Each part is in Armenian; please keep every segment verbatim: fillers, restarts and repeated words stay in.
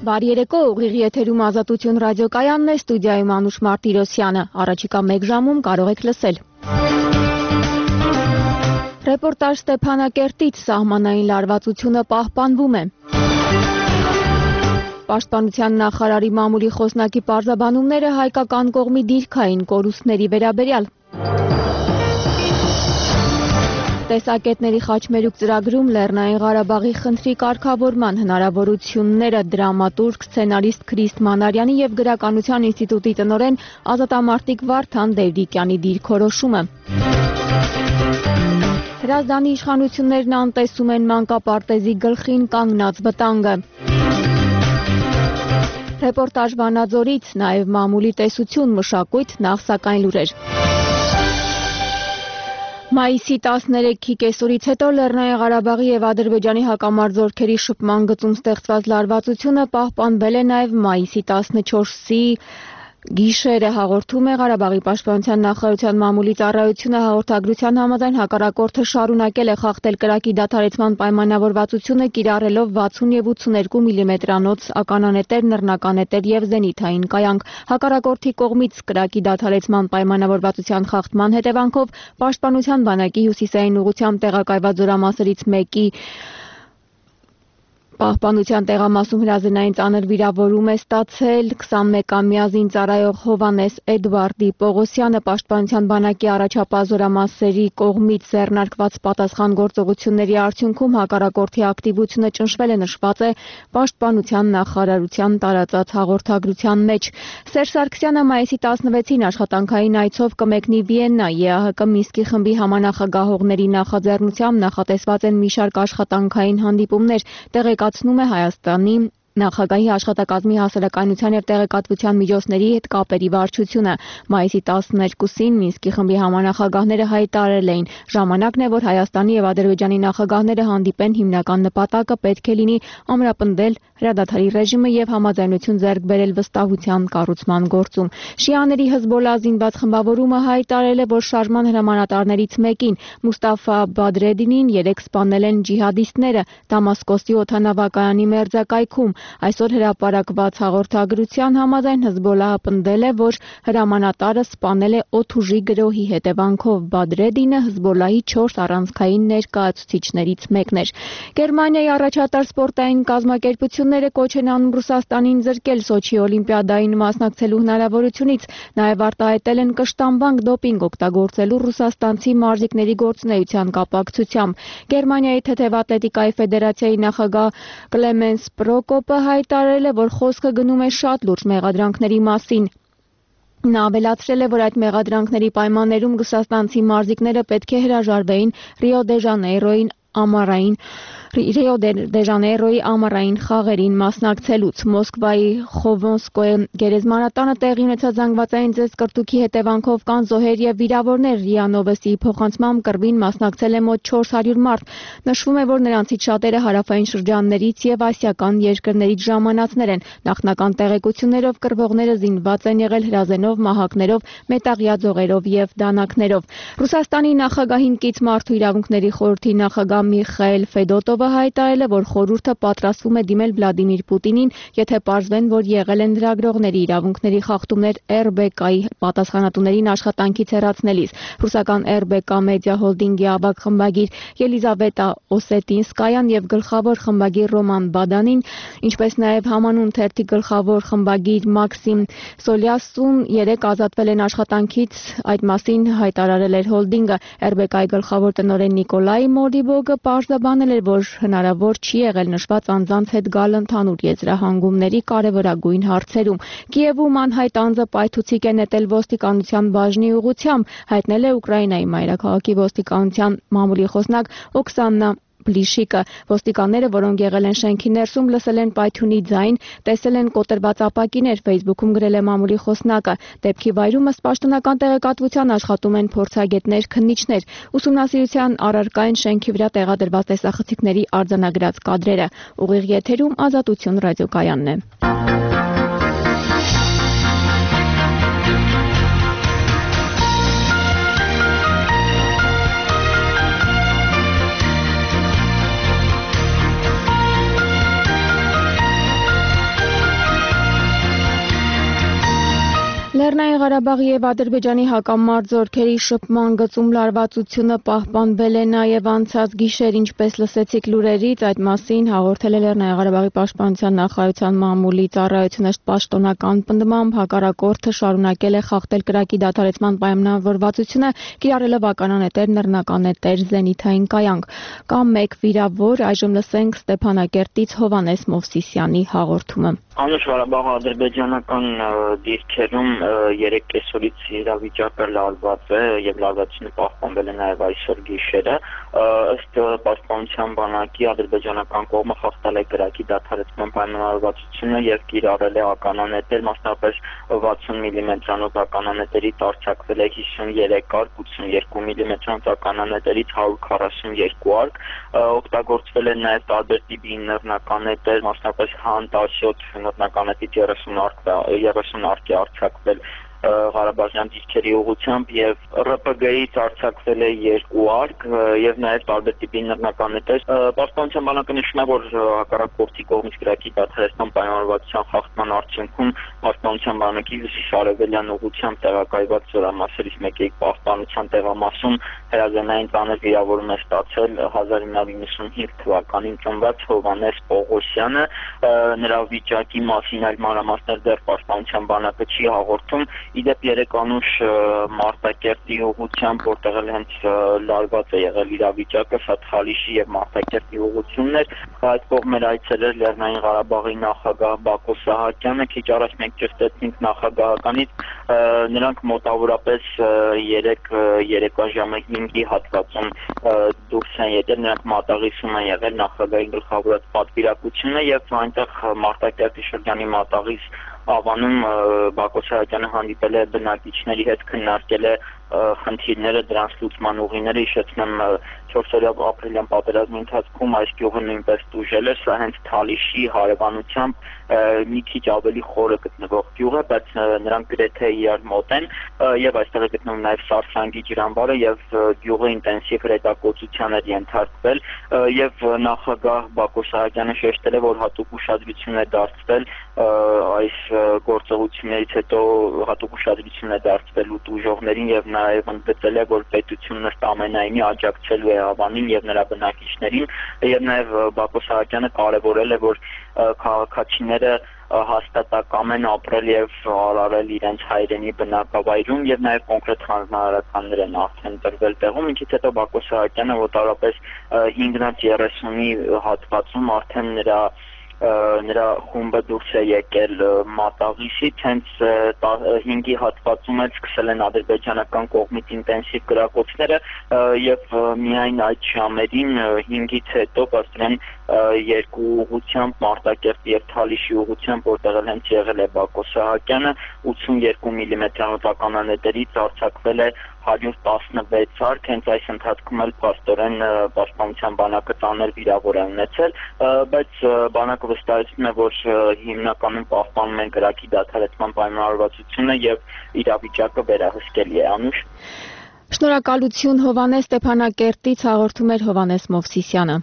Բարի երեկո, ուղիղ եթերում Ազատություն ռադիոկայանն է, ստուդիայում Անուշ Մարտիրոսյանը, առաջիկա մեկ ժամում կարող եք լսել։ Ռեպորտաժ Ստեփանակերտից սահմանային լարվածությունը պահպանվում է։ Պաշտպանության նախարարի մամուլի խոսնակի պարզաբանումները հայկական կողմի դիրքային կորուստների վերաբերյալ։ Տեսակետների խաչմերուկ ծրագրում Լեռնային Ղարաբաղի խնդրի կարգավորման հնարավորությունները դրամատուրգ, սցենարիստ Քրիստ Մանարյանի և գրականության ինստիտուտի տնօրեն ազատամարտիկ Վարդան Դևրիկյանի դիրքորոշումը։ Հրազդանի իշխանություններն անտեսում են մանկապարտեզի գլխին կանգնած վտանգը։ Ռեպորտաժ Վանաձորից, նաև մամուլի տեսություն, մշակույթ, նախ սակայն լուրեր։ Մայիսի տասներեքի կեսօրից հետո Լեռնային Ղարաբաղի և Ադրբեջանի հակամարտ զորքերի շփման գծում ստեղծված լարվածությունը պահպանվել է նաև մայիսի տասնչորսի գիշերը, հաղորդում է Ղարաբաղի պաշտպանության նախարարության մամուլի ծառայությունը։ Հաղորդագրության համաձայն հակառակորդը շարունակել է խախտել կրակի դադարեցման պայմանավորվածությունը, կիրառելով վաթսուն և ութսուներկու միլիմետրանոց ականանետեր, նռնականետեր և զենիթային կայանք։ Հակառակորդի կողմից կրակի դադարեցման պայմանավորվածության խախտման հետևանքով Պաշտպանության բանակի հյուսիսային ուղղությամբ տեղակայված զորամասերից մեկի պահպանության տեղամասում հրազենային ծանր վիրավորում է ստացել քսանմեկամյա զինծառայող Հովհաննես Էդվարդի Պողոսյանը։ Պաշտպանության բանակի առաջապահ զորամասերի կողմից ձեռնարկված պատասխան գործողությունների արդյունքում հակառակորդի ակտիվությունը ճնշվել է, նշված է Պաշտպանության նախարարության տարածած հաղորդագրության մեջ։ Սերժ Սարգսյանը մայիսի տասնվեցին աշխատանքային այցով կմեկնի Վիեննա։ ԵԱՀԿ Մինսկի խմբի համանախագահողների նախաձեռնությամբ նախատեսված են մի շարք աշխատանքային հանդիպումներ, տեղեկացնում է Հայաստանի նախագահի աշխատակազմի հասարակայնության և տեղեկատվության միջոցների հետ կապերի վարչությունը։ Մայիսի տասներկուսին Մինսկի խմբի համանախագահները հայտարարել էին. ժամանակն է, որ Հայաստանի և Ադրբեջանի նախագահները հանդիպեն, հիմնական նպատակը պետք է լինի ամրապնդել հրադադարի ռեժիմը և համաձայնություն ձեռք բերել վստահության կառուցման գործում։ Շիաների Հզբոլլահ զինված խմբավորումը հայտարարել է, որ շարժման հրամանատարներից մեկին՝ Մուստաֆա Բադրեդդինին, երեկ սպանել են ջիհադիստները Դամասկոսի օդանավակայանի մերձակայքում։ Այսօր հրապարակված հաղորդագրության համաձայն Հզբոլլահը պնդել է, որ հրամանատարը սպանել է օդուժի գրոհի հետևանքով։ Բադրեդդինը Հզբոլլահի չորս առանցքային ներկայացուցիչներից մեկն էր։ Գերմանիայի առաջատար սպորտային կազմակերպությունները կոչ են անում Ռուսաստանին զրկել Սոչի օլիմպիադային մասնակցելու հնարավորությունից, նաև արտահայտել են կշտամբանք դոպինգ օգտագործելու ռուսաստանցի մարզիկների գործունեության կապակցությամբ։ Գերմանիայի թեթև ատլետիկայի ֆեդերացիայի նախագահ Կլեմենս Պրոկոպը հայտարարել է, որ խոսքը գնում է շատ լուրջ մեղադրանքների մասին։ Նա ավելացրել է, որ այդ մեղադրանքների պայմաններում ռուսաստանցի մարզիկները պետք է հրաժարվեին Ռիո դե Ժանեյրոյին ամառային Ռիո դե Ժանեյրոյի ամառային խաղերին մասնակցելուց։ Մոսկվայի Խովոնսկոյե գերեզմանատանը տեղի ունեցած զանգվածային ծեծկռտուքի հետևանքով կան զոհեր և վիրավորներ։ ՌԻԱ Նովոստիի փոխանցմամբ կռվին մասնակցել է մոտ չորս հարյուր մարդ։ Նշվում է, որ նրանցից շատերը հարավային շրջաններից և ասիական երկրներից ժամանածներ են։ Նախնական տեղեկություններով կռվողները զինված են եղել հրազենով, մահակներով, մետաղյա ձողերով և դանակներով։ Ռուսաստանի նախագահին կից Մարդու իրավունքների խորհրդի նախագահ Միխայիլ Ֆեդոտովը հայտարարել է, որ խորհուրդը պատրաստվում է դիմել Վլադիմիր Պուտինին, եթե պարզվեն, որ եղել են լրագրողների իրավունքների խախտումներ Er Beka-ի պատասխանատուներին աշխատանքից հեռացնելիս։ Ռուսական Er Beka մեդիա հոլդինգի ավագ խմբագիր Ելիզավետա Օսետինսկայան և գլխավոր խմբագիր Ռոման Բադանին, ինչպես նաև համանուն թերթի գլխավոր խմբագիր Մաքսիմ Սոլյասուն երեկ ազատվել են աշխատանքից, այդ մասին հայտարարել էր հոլդինգը։ Er Beka-ի գլխավոր տնօրեն Նիկոլայ Մոդիբոգը պարզաբանել էր, որ հնարավոր չի եղել նշված անձանց հետ գալ ընդհանուր եզրահանգումների կարևորագույն հարցերում։ Կիևում անհայտ անձը պայթուցիկ է նետել ոստիկանության բաժնի ուղղությամբ, հայտնել է Ուկրաինայի մայրաքաղաքի ոստիկանության մամուլի խոսնակ Օքսանա Բլիշիկը։ Ոստիկանները, որոնք եղել են շենքի ներսում, լսել են պայթյունի ձայն, տեսել են կոտրված ապակիներ, Facebook-ում գրել է մամուլի խոսնակը։ Դեպքի վայրում ըստ պաշտոնական տեղեկատվության աշխատում են փորձագետներ, քննիչներ։ Ուսումնասիրության առարկա են շենքի վրա տեղադրված տեսախցիկների արձանագրած կադրերը։ Ուղիղ եթերում Ազատություն ռադիոկայանն է։ Լեռնային Ղարաբաղի եւ Ադրբեջանի հակամարտ զորքերի շփման գծում լարվածությունը պահպանվել է նաեւ անցած գիշեր, ինչպես լսեցիք լուրերից, այդ մասին հաղորդել է Լեռնային Ղարաբաղի պաշտպանության նախարարության մամուլի ծառայությունը պաշտոնական պնդմամբ հակառակորդը շարունակել է խախտել կրակի դադարեցման պայմանավորվածությունը, կիրառելով ականանետեր, նռնականետեր, զենիթային կայանք։ Կամ մեկ վիրավոր, այժմ լսենք Ստեփանակերտից Հովհաննես Մովսիսյանի հաղորդումը։ Անուշ Ղարաբաղի ադրբեջանական դիրքերում երեք կեսօրից իրավիճակը լարված է եւ լարվածությունը պահպանվել է նաեւ այսօր գիշերը։ Ըստ պաշտպանության բանակի ադրբեջանական կողմը խախտել է կրակի դադարեցման պայմանավորվածությունը եւ կիրառել է ականանետեր, մասնավորապես վաթսուն միլիմետրանոց ականանետերից արձակվել է հիսուներեք արկ, ութսունեքու միլիմետրանոց ականանետերից հարյուր քառասունեքու արկ, օգտագործվել է նաեւ տարբեր տիպի նռնականետեր, մասնավորապես հան տասյոթ նռնականետից երեսուն արկ է արձակվել Ղարաբաղյան դիրքերի ուղղությամբ եւ R P G-ից արձակվել է երկու արկ եւ նաեւ տարբեր տիպի նռնականետեր։ Պաշտպանության բանակը նշում է, որ հակառակորդի կողմից կրակի դադարեցման պայմանավորվածության խախտման արդյունքում պաշտպանության բանակի հյուսիսարևելյան ուղղությամբ տեղակայված զորամասերից մեկի պաշտպանության տեղամասում հրազենային ծանր վիրավորում է ստացել հազար ինը հարյուր նվաթ թվականին ծնված Հովհաննես Պողոսյանը։ Նրա վիճակի մասին այլ մանրամասներ դեռ պաշտպանության բանակը չի հաղորդում։ Իդեպ երեք անուշ Մարտակերտի ուղղությամբ, որտեղ էլ հենց լարված է եղել իրավիճակը, շատ Խալիշի եւ Մարտակերտի ուղղություններ, այդ կողմեր այցելել Լեռնային Ղարաբաղի նախագահ Բակո Սահակյանը, քիչ առաջ մենք ճշտեցինք նախագահականից, նրանք մոտավորապես երեք երեկոժամը հինգի հատվածում դուրս են եկել, նրանք մատաղիսում են եղել նախագահի գլխավորած պատվիրակությունը եւ այնտեղ Մարտակերտի շրջանի մատաղիս ավանում Բակո Սահակյանը հանդիպել է բնակիչների հետ, քննարկել է խնդիրները, դրանց լուծման ուղիները, հիշեցնեմ չորսօրյա ապրիլյան պատերազմի ընթացքում այս գյուղը նույնպես տուժել է, սա հենց Թալիշի հարևանությամբ մի քիչ ավելի խորը գտնվող գյուղ է, բայց նրանք գրեթե իրար մոտ են եւ այստեղ է գտնվում նաեւ Սարսանգի ջրամբարը եւ գյուղը ինտենսիվ հրետակոծության է ենթարկվել եւ նախագահ Բակո Սահակյանը շեշտել է, որ հատուկ ուշադրություն է դարձվել այս գործողություններից հետո հատուկ ուշադրություն է դարձվել ուտուժողներին եւ նաեւ ընդգծել է, որ պետությունը ամենայնի աջակցելու է ավանին եւ նրա բնակիչներին եւ նաեւ Բակո Սահակյանը կարեւորել է, որ քաղաքացիները հաստատակամ են ապրել եւ արարել իրենց հայրենի բնակավայրում եւ նաեւ կոնկրետ հանձնարարականներ են արդեն տրվել տեղում, ինչից հետո Բակո Սահակյանը մոտավորապես հինգ երեսունի հատվածում արդեն նրա նրա խումբը դուրս է եկել մատաղիսից, հենց հինգի հատվածում էլ սկսել են ադրբեջանական կողմից ինտենսիվ կրակոցները եւ միայն այդ ժամերին հինգից հետո բացրեն երկու ուղղությամբ Մարտակերտի եւ Թալիշի ուղղությամբ, որտեղ էլ հենց եղել է Բակո Սահակյանը, ութսունեքու միլիմետրանոց ականանետերից արձակվել է հարյուր տասնվեց արկ, հենց այս ընթացքում էլ փաստորեն պաշտպանության բանակը ծանր վիրավոր է ունեցել, բայց բանակը վստահեցնում է, որ հիմնականում պահպանում են կրակի դադարեցման պայմանավորվածությունը եւ իրավիճակը վերահսկելի է։ Անուշ։ Շնորհակալություն Հովհաննես, Ստեփանակերտից հաղորդում էր Հովհաննես Մովսիսյանը։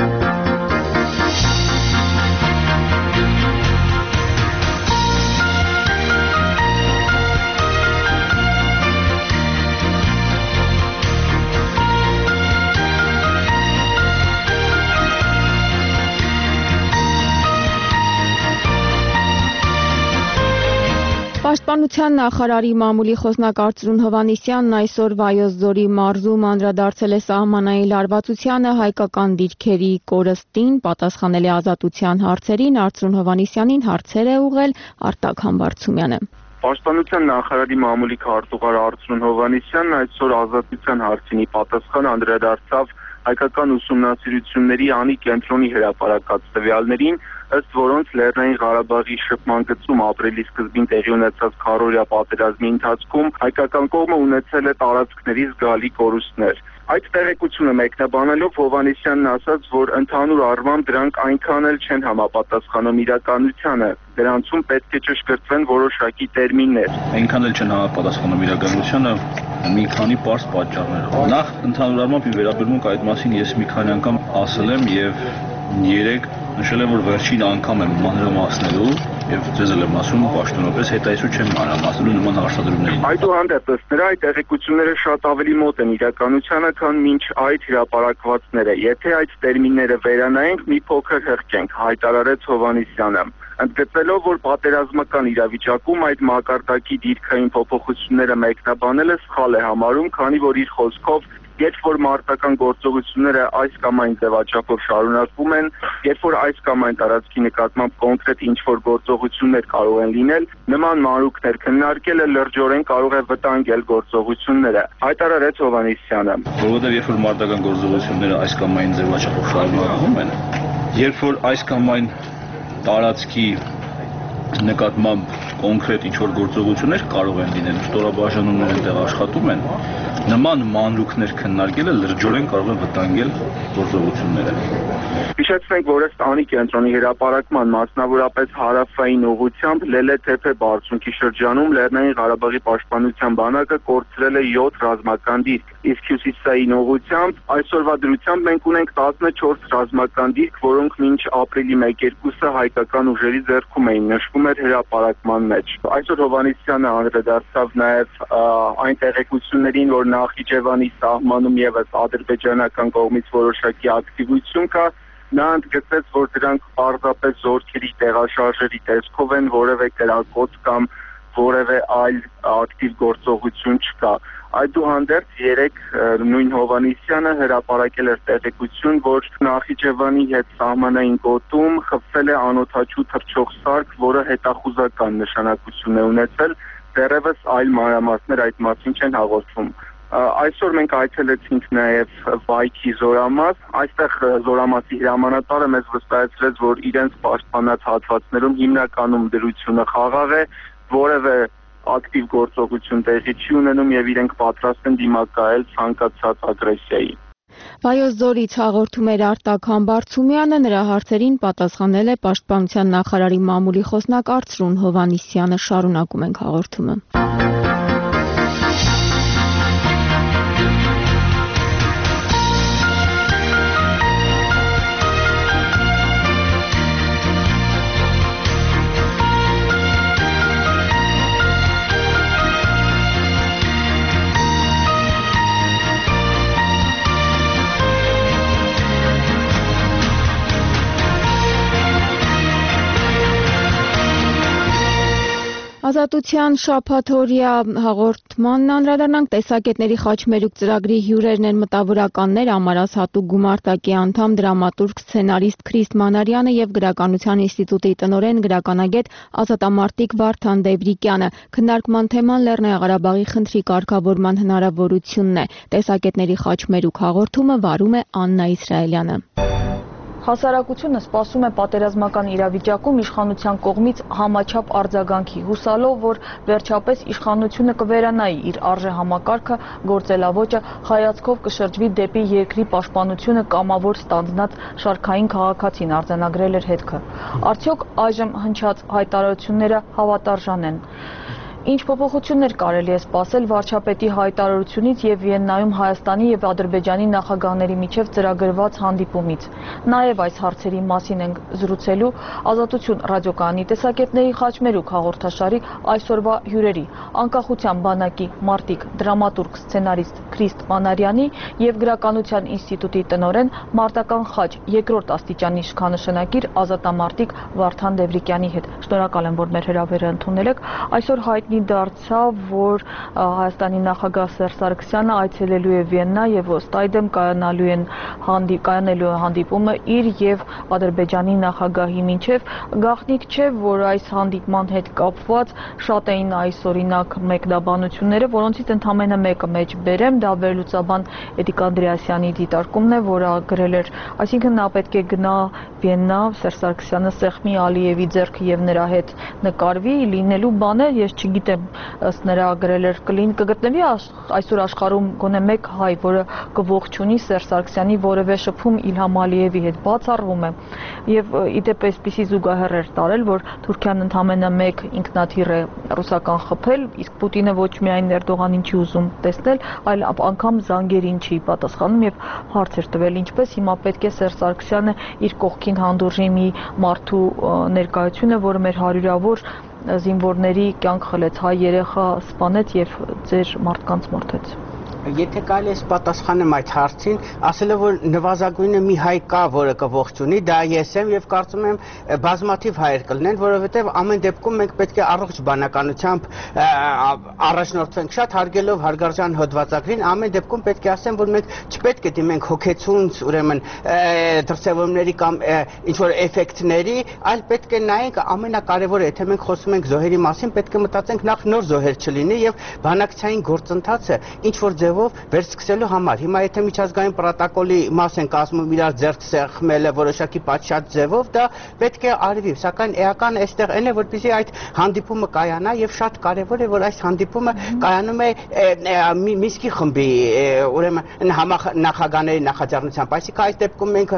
Պաշտպանության նախարարի մամուլի խոսնակ Արծրուն Հովհաննիսյանն այսօր Վայոց ձորի մարզում անդրադարձել է սահմանային լարվածությանը, հայկական դիրքերի կորստին, պատասխանել է ազատության հարցերին, Արծրուն Հովհաննիսյանին հարցեր է ուղղել Արտակ Համբարձումյանը։ Պաշտպանության նախարարի մամուլի քարտուղար Արծրուն Հովհաննիսյանն այսօր ազատության հարցինի պատասխան անդրադարձավ հայկական ուսումնասիրությունների անի կենտրոնի հրապարակած տվյալներին, ըստ որոնց Լեռնային Ղարաբաղի շփման գծում ապրիլի սկզբին տեղի ունեցած քառօրյա պատերազմի ընթացքում հայկական կողմը ունեցել է տարածքների զգալի կորուստներ։ Այդ տեղեկությունը մեկնաբանելով Հովհաննիսյանն ասաց, որ ընդհանուր առմամբ դրանք այնքան էլ չեն համապատասխանում իրականությանը, դրանցում պետք է ճշգրտվեն որոշակի տերմիններ։ Այնքան էլ չեն համապատասխանում իրականությանը մի քանի պարզ պատճառներով։ Նախ ընդհանուր առմամբ ի վերաբերմունք այդ մասին ես մի քանի անգամ ասել եմ եւ երեք նշել եմ, որ վերջին անգամ եմ մանրամասնելու եւ ձեզ էլ եմ ասում պաշտոնապես հետայսու չեմ մանրամասնելու նման հարցադրումներին։ Այդուհանդերձ նրա այդ տեղեկությունները շատ ավելի մոտ են իրականությանը, քան մինչ այդ հրապարակվածները։ Եթե այդ տերմինները վերանայենք, մի փոքր հրկենք, հայտարարեց Հովհաննիսյանը։ Ընդգծելով, որ պատերազմական իրավիճակում այդ մակարդակի դիրքային փոփոխությունները մեկնաբանելը սխալ է համարում, քանի որ իր խոսքով երբ որ մարտական գործողությունները այս կամ այն ձևաչափով շարունակվում են, երբ որ այս կամ այն տարածքի նկատմամբ կոնկրետ ինչ-որ գործողություններ կարող են լինել, նման մանրուքներ քննարկելը լրջորեն կարող է վտանգել գործողությունները, հայտարարեց Հովհաննիսյանը։ Որովհետև երբ որ մարտական գործողությունները այս կամ այն ձևաչափով շարունակվում են, երբ որ այս կամ այն տարածքի նկատմամբ կոնկրետ ինչ-որ գործողություններ կարող են լինել, ստորաբաժանումներ այնտեղ աշխատում են, նման մանրուքներ քննարկելը լրջորեն կարող է վտանգել գործողությունները։ Հիշեցնենք, որ ըստ անի կենտրոնի հրապարակման մասնավորապես հարավային ուղղությամբ Լելե-Թեփե բարձունքի շրջանում Լեռնային Ղարաբաղի պաշտպանության բանակը կորցրել է յոթ ռազմական դիրք, իսկ հյուսիսային ուղղությամբ այսօրվա դրությամբ մենք ունենք տասնչորս ռազմական դիրք, որոնք մինչ ապրիլի մեկ-երկուսը հայկական ուժերի ձեռքում էին, նշվում էր հրապարակման մեջ։ Այսօր Հովհաննիսյանը անդրադարձավ նաև այն տեղեկություններին, որ Նախիջևանի սահմանում եւս ադրբեջանական կողմից որոշակի ակտիվություն կա։ Նա ընդգծեց, որ դրանք պարզապես զորքերի տեղաշարժերի տեսքով են, որևէ կրակոց կամ որևէ այլ ակտիվ գործողություն չկա։ Այդուհանդերձ երեք նույն Հովհաննիսյանը հրապարակել էր տեղեկություն, որ Նախիջևանի հետ սահմանային գոտում խփվել է անօդաչու թռչող սարք, որը հետախուզական նշանակություն է ունեցել, դեռևս այլ մանրամասներ այդ մասին չեն հաղորդվում։ Այսօր մենք այցելեցինք նաև Վայքի զորամաս, այստեղ զորամասի հրամանատարը մեզ վստահեցրեց, որ իրենց պաշտպանած հատվածներում հիմնականում դրությունը խաղաղ է, որևէ ակտիվ գործողություն տեղի չի ունենում եւ իրենք պատրաստ են դիմակայել ցանկացած ագրեսիայի։ Վայոց ձորից հաղորդում էր Արտակ Համբարձումյանը, նրա հարցերին պատասխանել է Պաշտպանության նախարարի մամուլի խոսնակ Արծրուն Հովհաննիսյանը, շարունակում ենք հաղորդումը։ Ազատության շաբաթօրյա հաղորդմանն անդրադառնանք տեսակետների խաչմերուկ ծրագրի հյուրերն են մտավորականներ Ամարաս հատուկ գումարտակի անդամ դրամատուրգ սցենարիստ Քրիստ Մանարյանը եւ Գրականության ինստիտուտի տնօրեն գրականագետ ազատամարտիկ Վարդան Դեվրիկյանը։ Քննարկման թեման Լեռնային Ղարաբաղի խնդրի կարգավորման հնարավորությունն է։ Տեսակետների խաչմերուկ հաղորդումը վարում է Աննա Իսրայելյանը։ Հասարակությունը սպասում է պատերազմական իրավիճակում իշխանության կողմից համաչափ արձագանքի, հուսալով, որ վերջապես իշխանությունը կվերանայի իր արժեհամակարգը, գործելավոճը, հայացքով կշրջվի դեպի երկրի պաշտպանությունը կամավոր ստանձնած շարքային քաղաքացին արձանագրել էր հետքը։ Արդյոք այժմ հնչած հայտարարությունները հավատարժան են։ Ինչ փոփոխություններ կարելի է սպասել վարչապետի հայտարարությունից եւ Վիեննայում Հայաստանի եւ Ադրբեջանի նախագահների միջև ծրագրված հանդիպումից։ Նաեւ այս հարցերի մասին ենք զրուցելու Ազատություն ռադիոկայանի տեսակետների խաչմերուկ հաղորդաշարի այսօրվա հյուրերի՝ Անկախության բանակի մարտիկ դրամատուրգ սցենարիստ Քրիստ Մանարյանի եւ Գրականության ինստիտուտի տնօրեն Մարտական խաչ երկրորդ աստիճանի իշխանաշնակիր ազատամարտիկ Վարդան Դեվրիկյանի հետ։ Շնորհակալ եմ, որ մեր հրավերը ընդունել եք։ Այսօր հայտնի դարձավ, որ Հայաստանի նախագահ Սերժ Սարգսյանը այցելելու է Վիեննա եւ ըստ այդմ կայանալու են հանդի կայանալու է հանդիպումը իր եւ Ադրբեջանի նախագահի միջև։ Գաղտնիք չէ, որ այս հանդիպման հետ կապված շատ էին այս օրինակ մեկնաբանությունները, որոնցից ընդամենը մեկը մեջ բերեմ, դա վերլուծաբան Էդիկ Անդրեասյանի դիտարկումն է, որը գրել էր, այսինքն նա պետք է գնա Վիեննա, Սերժ Սարգսյանը սեղմի Ալիևի ձեռքը եւ նրա հետ նկարվի, լինելու բան է, ես չգիտեմ, ըստ նրա գրել էր կլին, կգտնվի այսօր աշխարհում գոնե մեկ հայ, որը կողջունի Սերժ Սարգսյանի որևէ շփում Իլհամ Ալիևի հետ, բացառվում է։ Եվ իդեպ այսպիսի զուգահեռ էր տարել, որ Թուրքիան ընդամենը մեկ ինքնաթիռ է ռուսական խփել, իսկ Պուտինը ոչ միայն Էրդողանին չի ուզում տեսնել, այլ անգամ զանգերին չի պատասխանում եւ հարց էր տվել, ինչպես հիմա պետք է Սերժ Սարգսյանը իր կողքին հանդուրժի մի մարդու ներկայությունը, որը մեր հարյուրավոր զինվորների կյանք խլեց, հայ երեխա սպանեց եւ ձեր մարդկանց մորթեց։ Եթե կարելի է պատասխանեմ այդ հարցին, ասելով որ նվազագույնը մի հայ կա, որը կողջունի, դա ես եմ եւ կարծում եմ բազմաթիվ հայեր կլինեն, որովհետեւ ամեն դեպքում մենք պետք է առողջ բանականությամբ առաջնորդվենք, շատ հարգելով հարգարժան հոդվածագրին, ամեն դեպքում պետք է ասեմ, որ մենք չպետք է դիմենք հոգեցունց, ուրեմն դրսևորումների կամ ինչ որ էֆեկտների, այլ պետք է նայենք ամենակարևորը, եթե մենք խոսում ենք զոհերի մասին, պետք է մտածենք նախ նոր զոհեր չլինի եւ բանակցային գործընթացը ինչ որ ձևով վերսկսելու համար։ Հիմա եթե միջազգային պրոտոկոլի մաս են կազմում իրար ձեռք սեղմելը որոշակի պատշաճ ձևով, դա պետք է արվի, սակայն էական այստեղ այն է, որպեսզի այդ հանդիպումը կայանա եւ շատ կարեւոր է, որ այս հանդիպումը կայանում է Մինսկի խմբի, ուրեմն համանախագահների նախաձեռնությամբ, այսինքն այս դեպքում մենք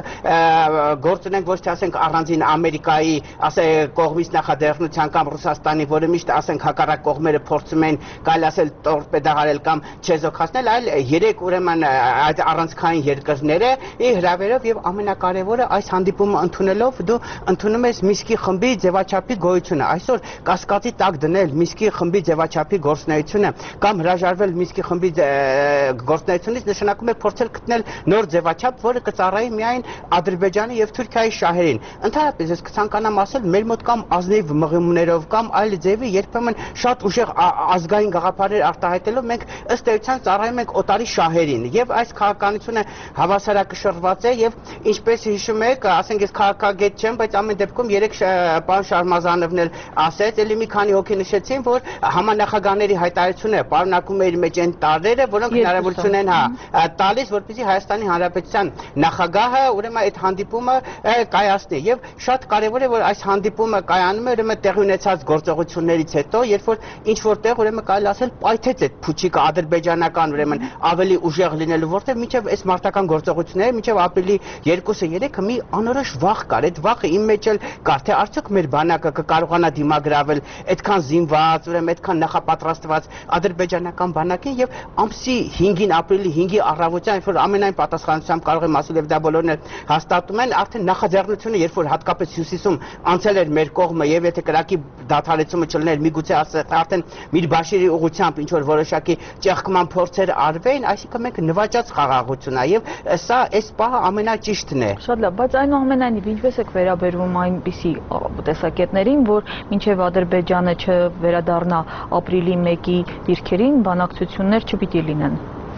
գործ ունենք ոչ թե ասենք առանձին Ամերիկայի, ասենք կողմից նախաձեռնության կամ Ռուսաստանի, որը միշտ ասենք հակառակ կողմերը փորձում են կարելի ասել տորպեդահարել կամ չեզոքացնել, այլ երեք ուրեմն այդ առանցքային երկրները հրավերով եւ ամենակարևորը այս հանդիպումը ընդունելով դու ընդունում ես Մինսկի խմբի ձևաչափի գոյությունը։ Այսօր կասկածի տակ դնել Մինսկի խմբի ձևաչափի գործունեությունը կամ հրաժարվել Մինսկի խմբի գործունեությունից նշանակում է փորձել գտնել նոր ձևաչափ, որը կծառայի միայն Ադրբեջանի եւ Թուրքիայի շահերին։ Ընդհանրապես ես կցանկանամ ասել, մեր մոտ կամ ազնիվ մղումներով կամ այլ ձևի երբեմն շատ ուժեղ ազգային գաղափարներ արտահայտելով մենք ըստ էության ծառայում ենք օտարի շահերին եւ այս քաղաքականությունը հավասարակշռված է եւ ինչպես հիշում եք, ասենք ես քաղաքագետ չեմ, բայց ամեն դեպքում երեք պարոն Շարմազանովն էլ ասեց, ելի մի քանի հոգի նշեցին, որ համանախագահների հայտարարությունը պարունակում է իր մեջ այն տարրերը, որոնք հնարավորություն են հա տալիս, որպեսզի Հայաստանի Հանրապետության նախագահը ուրեմն այդ հանդիպումը կայացնի եւ շատ կարեւոր է, որ այս հանդիպումը կայանում է ուրեմն տեղի ունեցած գործողություններից հետո, երբ որ ինչ որտեղ ուրեմն կարելի ասել պայթեց այդ փուչիկը ադրբեջանական ուրեմն ավելի ուժեղ լինելու, որտեղ մինչև այս մարտական գործողությունները մինչև ապրիլի երկուսը երեքը մի անորոշ վախ կար, այդ վախը իմ մեջ էլ կար, թե արդյոք մեր բանակը կկարողանա դիմագրավել այդքան զինված, ուրեմն այդքան նախապատրաստված ադրբեջանական բանակին եւ ամսի հինգին ապրիլի հինգի առավոտյան, երբ որ ամենայն պատասխանությամբ կարող եմ ասել եւ դա բոլորն էլ հաստատում են, արդեն նախաձեռնությունը, երբ որ հատկապես հյուսիսում անցել էր մեր կողմը եւ եթե կրակի դադարեցումը չլիներ, միգուցե արդեն Միրբաշիրի ուղղությամբ ինչ որ որոշակի ճեղքման փորձեր արվեին, այսինքն մենք նվաճած խաղաղություն է եւ սա այս պահը ամենաճիշտն է։ Շատ լավ, բայց այնուամենայնիվ ինչպես եք վերաբերվում այնպիսի տեսակետներին, որ մինչև Ադրբեջանը չվերադառնա ապրիլի մեկի դիրքերին, բանակցություններ չպիտի լինեն։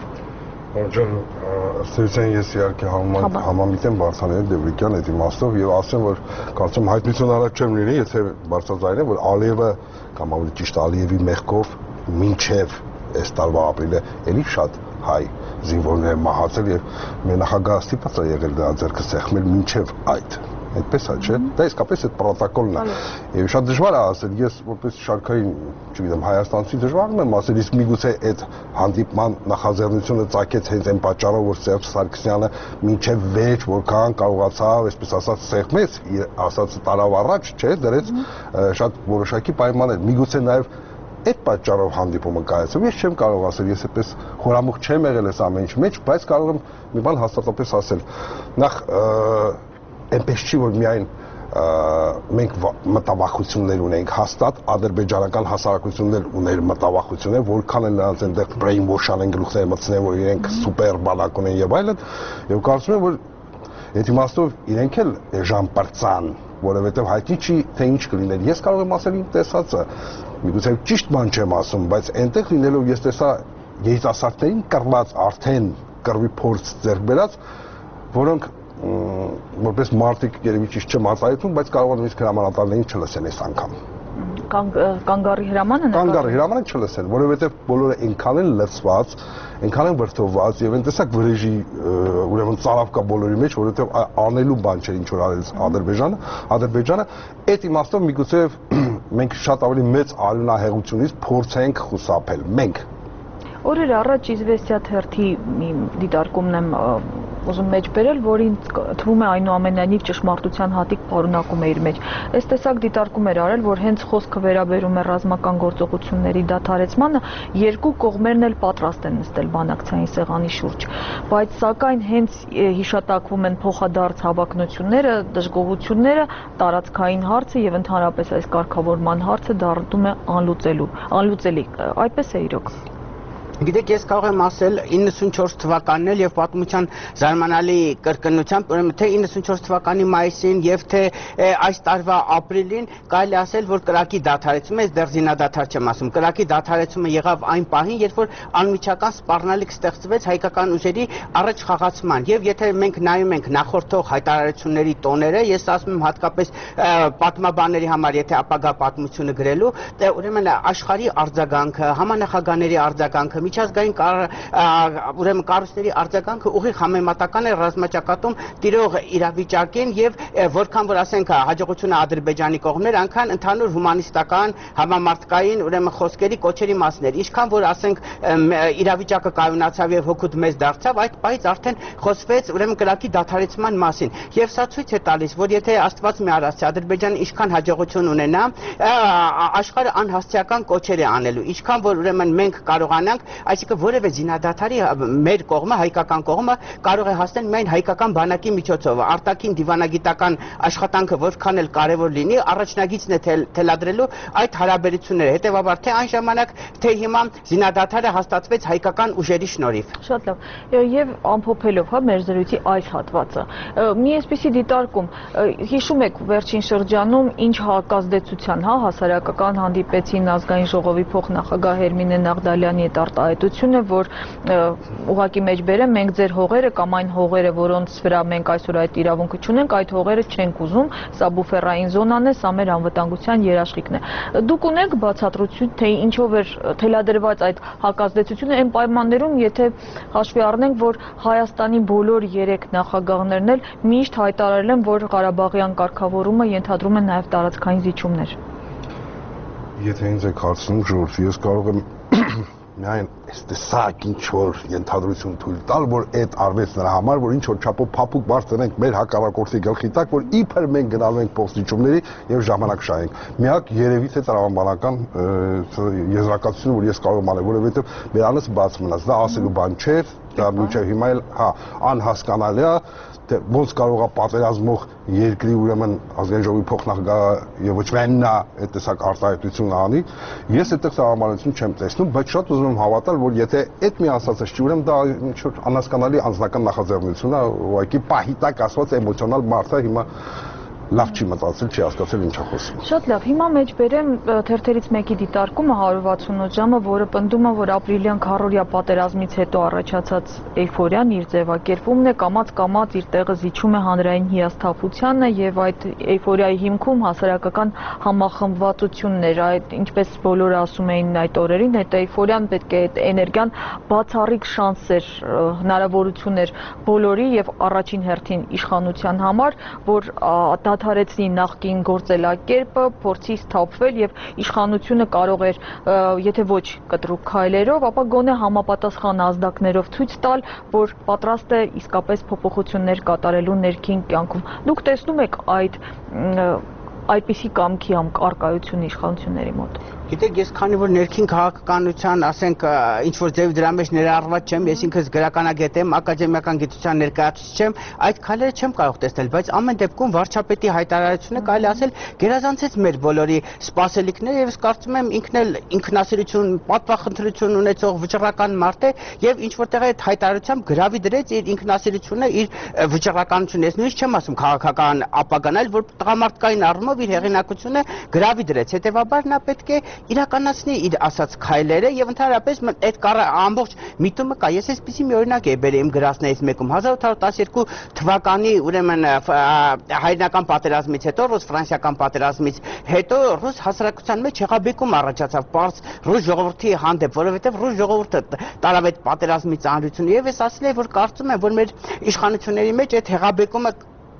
Ջան, ըստ ես իհարկե համամիտ եմ Վարդանյանի Դեվրիկյան այդ իմաստով եւ ասեմ, որ կարծում հայտնություն առաջ չեմ լինի, եթե բարձրացնեմ, որ Ալիևը կամ ավելի ճիշտ Ալիևի մեղքով մինչև այս տարվա ապրիլը էլի շատ հայ զինվորներ մահացել եւ մեր նախագահը ստիպված է եղել դրա ձեռքը սեղմել մինչև այդ այդպես է, չէ՞։ Դա իսկապես այդ պրոտոկոլն է։ Եվ շատ դժվար է ասել, ես որպես շարքային, չգիտեմ, հայաստանցի դժվարում եմ ասել, իսկ միգուցե այդ հանդիպման նախաձեռնությունը ծագեց հենց այն պատճառով, որ Սերժ Սարգսյանը մինչև վեց որքան կարողացավ, այսպես ասած, սեղմեց իր ասած տարավ առաջ, չէ՞, դրեց շատ որոշակի պայմաններ։ Միգուցե նաև այդ պատճառով հանդիպումը կայացավ։ Ես չեմ կարող ասել, ես այդպես խորամուխ չեմ եղել այս ամեն ինչի մեջ, բայց կարող եմ մի բան հաստատապես ասել։ Նախ այնպես չի, որ միայն մենք մտավախություններ ունենք հաստատ, ադրբեջանական հասարակություններ ուներ մտավախություններ, որքան են նրանց այնտեղ brainwash-ան են գլուխները մտցնել, որ իրենք սուպեր բանակ ունեն եւ այլն, եւ կարծում եմ, որ այդ իմաստով իրենք էլ էժան բրծան, որովհետեւ հայտնի չի թե ինչ կլիներ։ Ես կարող եմ ասել իմ տեսածը, միգուցե ճիշտ բան չեմ ասում, բայց այնտեղ լինելով ես տեսա երիտասարդներին կռված արդեն կռվի փորձ ձեռք բերած, որոնք որպես մարդիկ երևի ճիշտ չեմ արտահայտում, բայց կարող են իսկ հրամանատարներին չլսեն այս անգամ։ Կանգառի հրամանը Կանգառի հրամանը չլսեն, որովհետև բոլորը այնքան են լցված, այնքան են վրդովված եւ այն տեսակ վրեժի ուրեմն ծարավ կա բոլորի մեջ, որովհետև անելու բան չէր ինչ որ արել Ադրբեջանը, Ադրբեջանը այդ իմաստով միգուցե մենք շատ ավելի մեծ արյունահեղությունից փորձենք խուսափել մենք Օրեր առաջ Իզվեստիա թերթի դիտարկումն եմ ուզում մեջ բերել, որին թվում է այնուամենայնիվ ճշմարտության հատիկ պարունակում է իր մեջ։ Այս տեսակ դիտարկում էր արել, որ հենց խոսքը վերաբերում է ռազմական գործողությունների դադարեցմանը, երկու կողմերն էլ պատրաստ են նստել բանակցային սեղանի շուրջ։ Բայց սակայն հենց հիշատակվում են փոխադարձ հավակնությունները, դժգոհությունները, տարածքային հարցը եւ ընդհանրապես այս կարգավորման հարցը դառնում է անլուծելու, անլուծելի։ Այդպես է իրոք։ Գիտեք, ես կարող եմ ասել իննսունչորս թվականն էլ եւ պատմության զարմանալի կրկնությամբ, ուրեմն թե իննսունչորս թվականի մայիսին եւ թե այս տարվա ապրիլին կարելի ասել, որ կրակի դադարեցումը, ես դեռ զինադադար չեմ ասում, կրակի դադարեցումը եղավ այն պահին, երբ որ անմիջական սպառնալիք ստեղծվեց հայկական ուժերի առաջ խաղացման եւ եթե մենք նայում ենք նախորդող հայտարարությունների տոները, ես ասում եմ հատկապես պատմաբանների համար, եթե ապագա պատմությունը գրելու, թե ուրեմն աշխարհի արձագանքը, համանախագահների արձագանքը միջազգային ուրեմն կառույցների արձագանքը ուղիղ համեմատական է ռազմաճակատում տիրող իրավիճակին եւ որքան որ ասենք հաջողությունը Ադրբեջանի կողմներ, անկան ընդհանուր հումանիստական համամարտկային ուրեմն խոսքերի կոչերի մասներ, ինչքան որ ասենք իրավիճակը կայունացավ եւ հոգուտ մեծ դարձավ, այդ պահից արդեն խոսվեց ուրեմն կրակի դադարեցման մասին եւ սա ցույց է տալիս, որ եթե Աստված մի արարած Ադրբեջանը ինչքան հաջողություն ունենա, աշխարհը անհասցեական կոչեր է անելու, ինչքան որ ուրեմն մենք կարողանանք Այսինքն որևէ զինադադարի մեր կողմը, հայկական կողմը կարող է հասնել միայն հայկական բանակի միջոցով։ Արտաքին դիվանագիտական աշխատանքը որքան էլ կարևոր լինի, առաջնագիծն է թելադրելու այդ հարաբերությունները։ Հետևաբար թե այն ժամանակ, թե հիմա զինադադարը հաստատվեց հայկական ուժերի շնորհիվ։ Շատ լավ։ Եվ ամփոփելով, հա, մեր զրույցի այս հատվածը։ Մի այսպիսի դիտարկում, հիշում եք վերջին շրջանում ինչ հակազդեցության, հա, հասարակական հանդիպեցին ազգային ժողովի փոխնախագահ Հերմինե Նաղդալյանի հետ արտահայտությունը, որ ուղղակի մեջ բերեմ, մենք ձեր հողերը կամ այն հողերը, որոնց վրա մենք այսօր այդ իրավունքը չունենք, այդ հողերը չենք ուզում, սա բուֆերային զոնան է, սա մեր անվտանգության երաշխիքն է։ Դուք ունեք բացատրություն, թե ինչով էր թելադրված այդ հակազդեցությունը այն պայմաններում, եթե հաշվի առնենք, որ Հայաստանի բոլոր երեք նախագահներն էլ միշտ հայտարարել են, որ Ղարաբաղյան կարգավորումը ենթադրում է նաև տարածքային զիջումներ։ Եթե ինձ եք հարցնում, Ժորժ, ես կարող եմ միայն տեսակ ինչ որ ենթադրություն թույլ տալ, որ այդ արվեց նրա համար, որ ինչ որ չափով փափուկ բարձրենք մեր հակառակորդի գլխի տակ, որ իբր մենք գնալու ենք փոխզիջումների եւ ժամանակ շահենք։ Միակ երևից է տրամաբանական եզրակացությունը, որ ես կարող եմ անել, որովհետեւ մեր անձ բաց մնաց, դա ասելու բան չէր, դա մինչեւ հիմա էլ, հա, անհասկանալի է, թե ոնց կարող է պատերազմող երկրի ուրեմն ազգային ժողովի փոխնախագահը եւ ոչ միայն նա այդ տեսակ արտահայտություն անի, ես այդտեղ համաձայնություն չեմ տեսնում, բայց շատ ուզում եմ հավատալ, որ եթե այդ մի ասածը չի, ուրեմն դա ինչ որ անհասկանալի անձնական նախաձեռնություն է, ուղղակի պահի տակ ասված էմոցիոնալ մարդ է, հիմա լավ չի մտածել, չի հասկացել ինչա խոսում։ Շատ լավ, հիմա մեջ բերեմ թերթերից մեկի դիտարկումը հարյուր վաթսունոթ ժամը, որը պնդում է, որ ապրիլյան քառօրյա պատերազմից հետո առաջացած էյֆորիան իր ձևակերպումն է, կամաց-կամաց իր տեղը զիջում է հանրային հիասթափությանը եւ այդ էյֆորիայի հիմքում հասարակական համախմբվածությունն էր, այդ ինչպես բոլորը ասում էին այդ օրերին, այդ էյֆորիան պետք է այդ էներգիան բացառիկ շանս էր, հնարավորություն էր բոլորի եւ առաջին հերթին իշխանության համար, որ դադարեցնի նախկին գործելակերպը, փորձի սթափվել եւ իշխանությունը կարող էր, եթե ոչ կտրուկ քայլերով, ապա գոնե համապատասխան ազդակներով ցույց տալ, որ պատրաստ է իսկապես փոփոխություններ կատարելու ներքին կյանքում։ Դուք տեսնում եք այդ այդպիսի կամքի արկայությունը իշխանությունների մոտ։ Գիտեք, ես քանի որ ներքին քաղաքականության, ասենք, ինչ որ ձև դրա մեջ ներառված չեմ, ես ինքս գրականագետ եմ, ակադեմիական գիտության ներկայացուցիչ չեմ, այդ քայլերը չեմ կարող տեսնել, բայց ամեն դեպքում վարչապետի հայտարարությունը կարելի ասել գերազանցեց մեր բոլորի սպասելիքները եւ ես կարծում եմ ինքն էլ ինքնասիրություն, պատվախնդրություն ունեցող վճռական մարդ է եւ ինչ որտեղ այդ հայտարարությամբ գրավի դրեց իր ինքնասիրությունը, իր վճռականությունը։ Ես նույնիսկ չեմ ասում քաղաքական ապագան, այլ որ տղամարդկային առումով իր հեղինակությունը գրավի դրեց։ Հետեւաբար նա պետք է իրականացնի իր ասած քայլերը եւ ընդհանրապես այդ ամբողջ միտումը կա։ Ես այսպեսի մի օրինակ եմ բերել իմ գրածներից մեկում հազար ութ հարյուր տասներկու թվականի ուրեմն հայրենական պատերազմից հետո, ռուս-ֆրանսիական պատերազմից հետո ռուս հասարակության մեջ հեղաբեկում առաջացավ պարզ ռուս ժողովրդի հանդեպ, որովհետեւ ռուս ժողովուրդը տարավ այդ պատերազմի ծանրությունը եւ ես ասել եմ, որ կարծում եմ, որ մեր իշխանությունների մեջ այդ հեղաբեկումը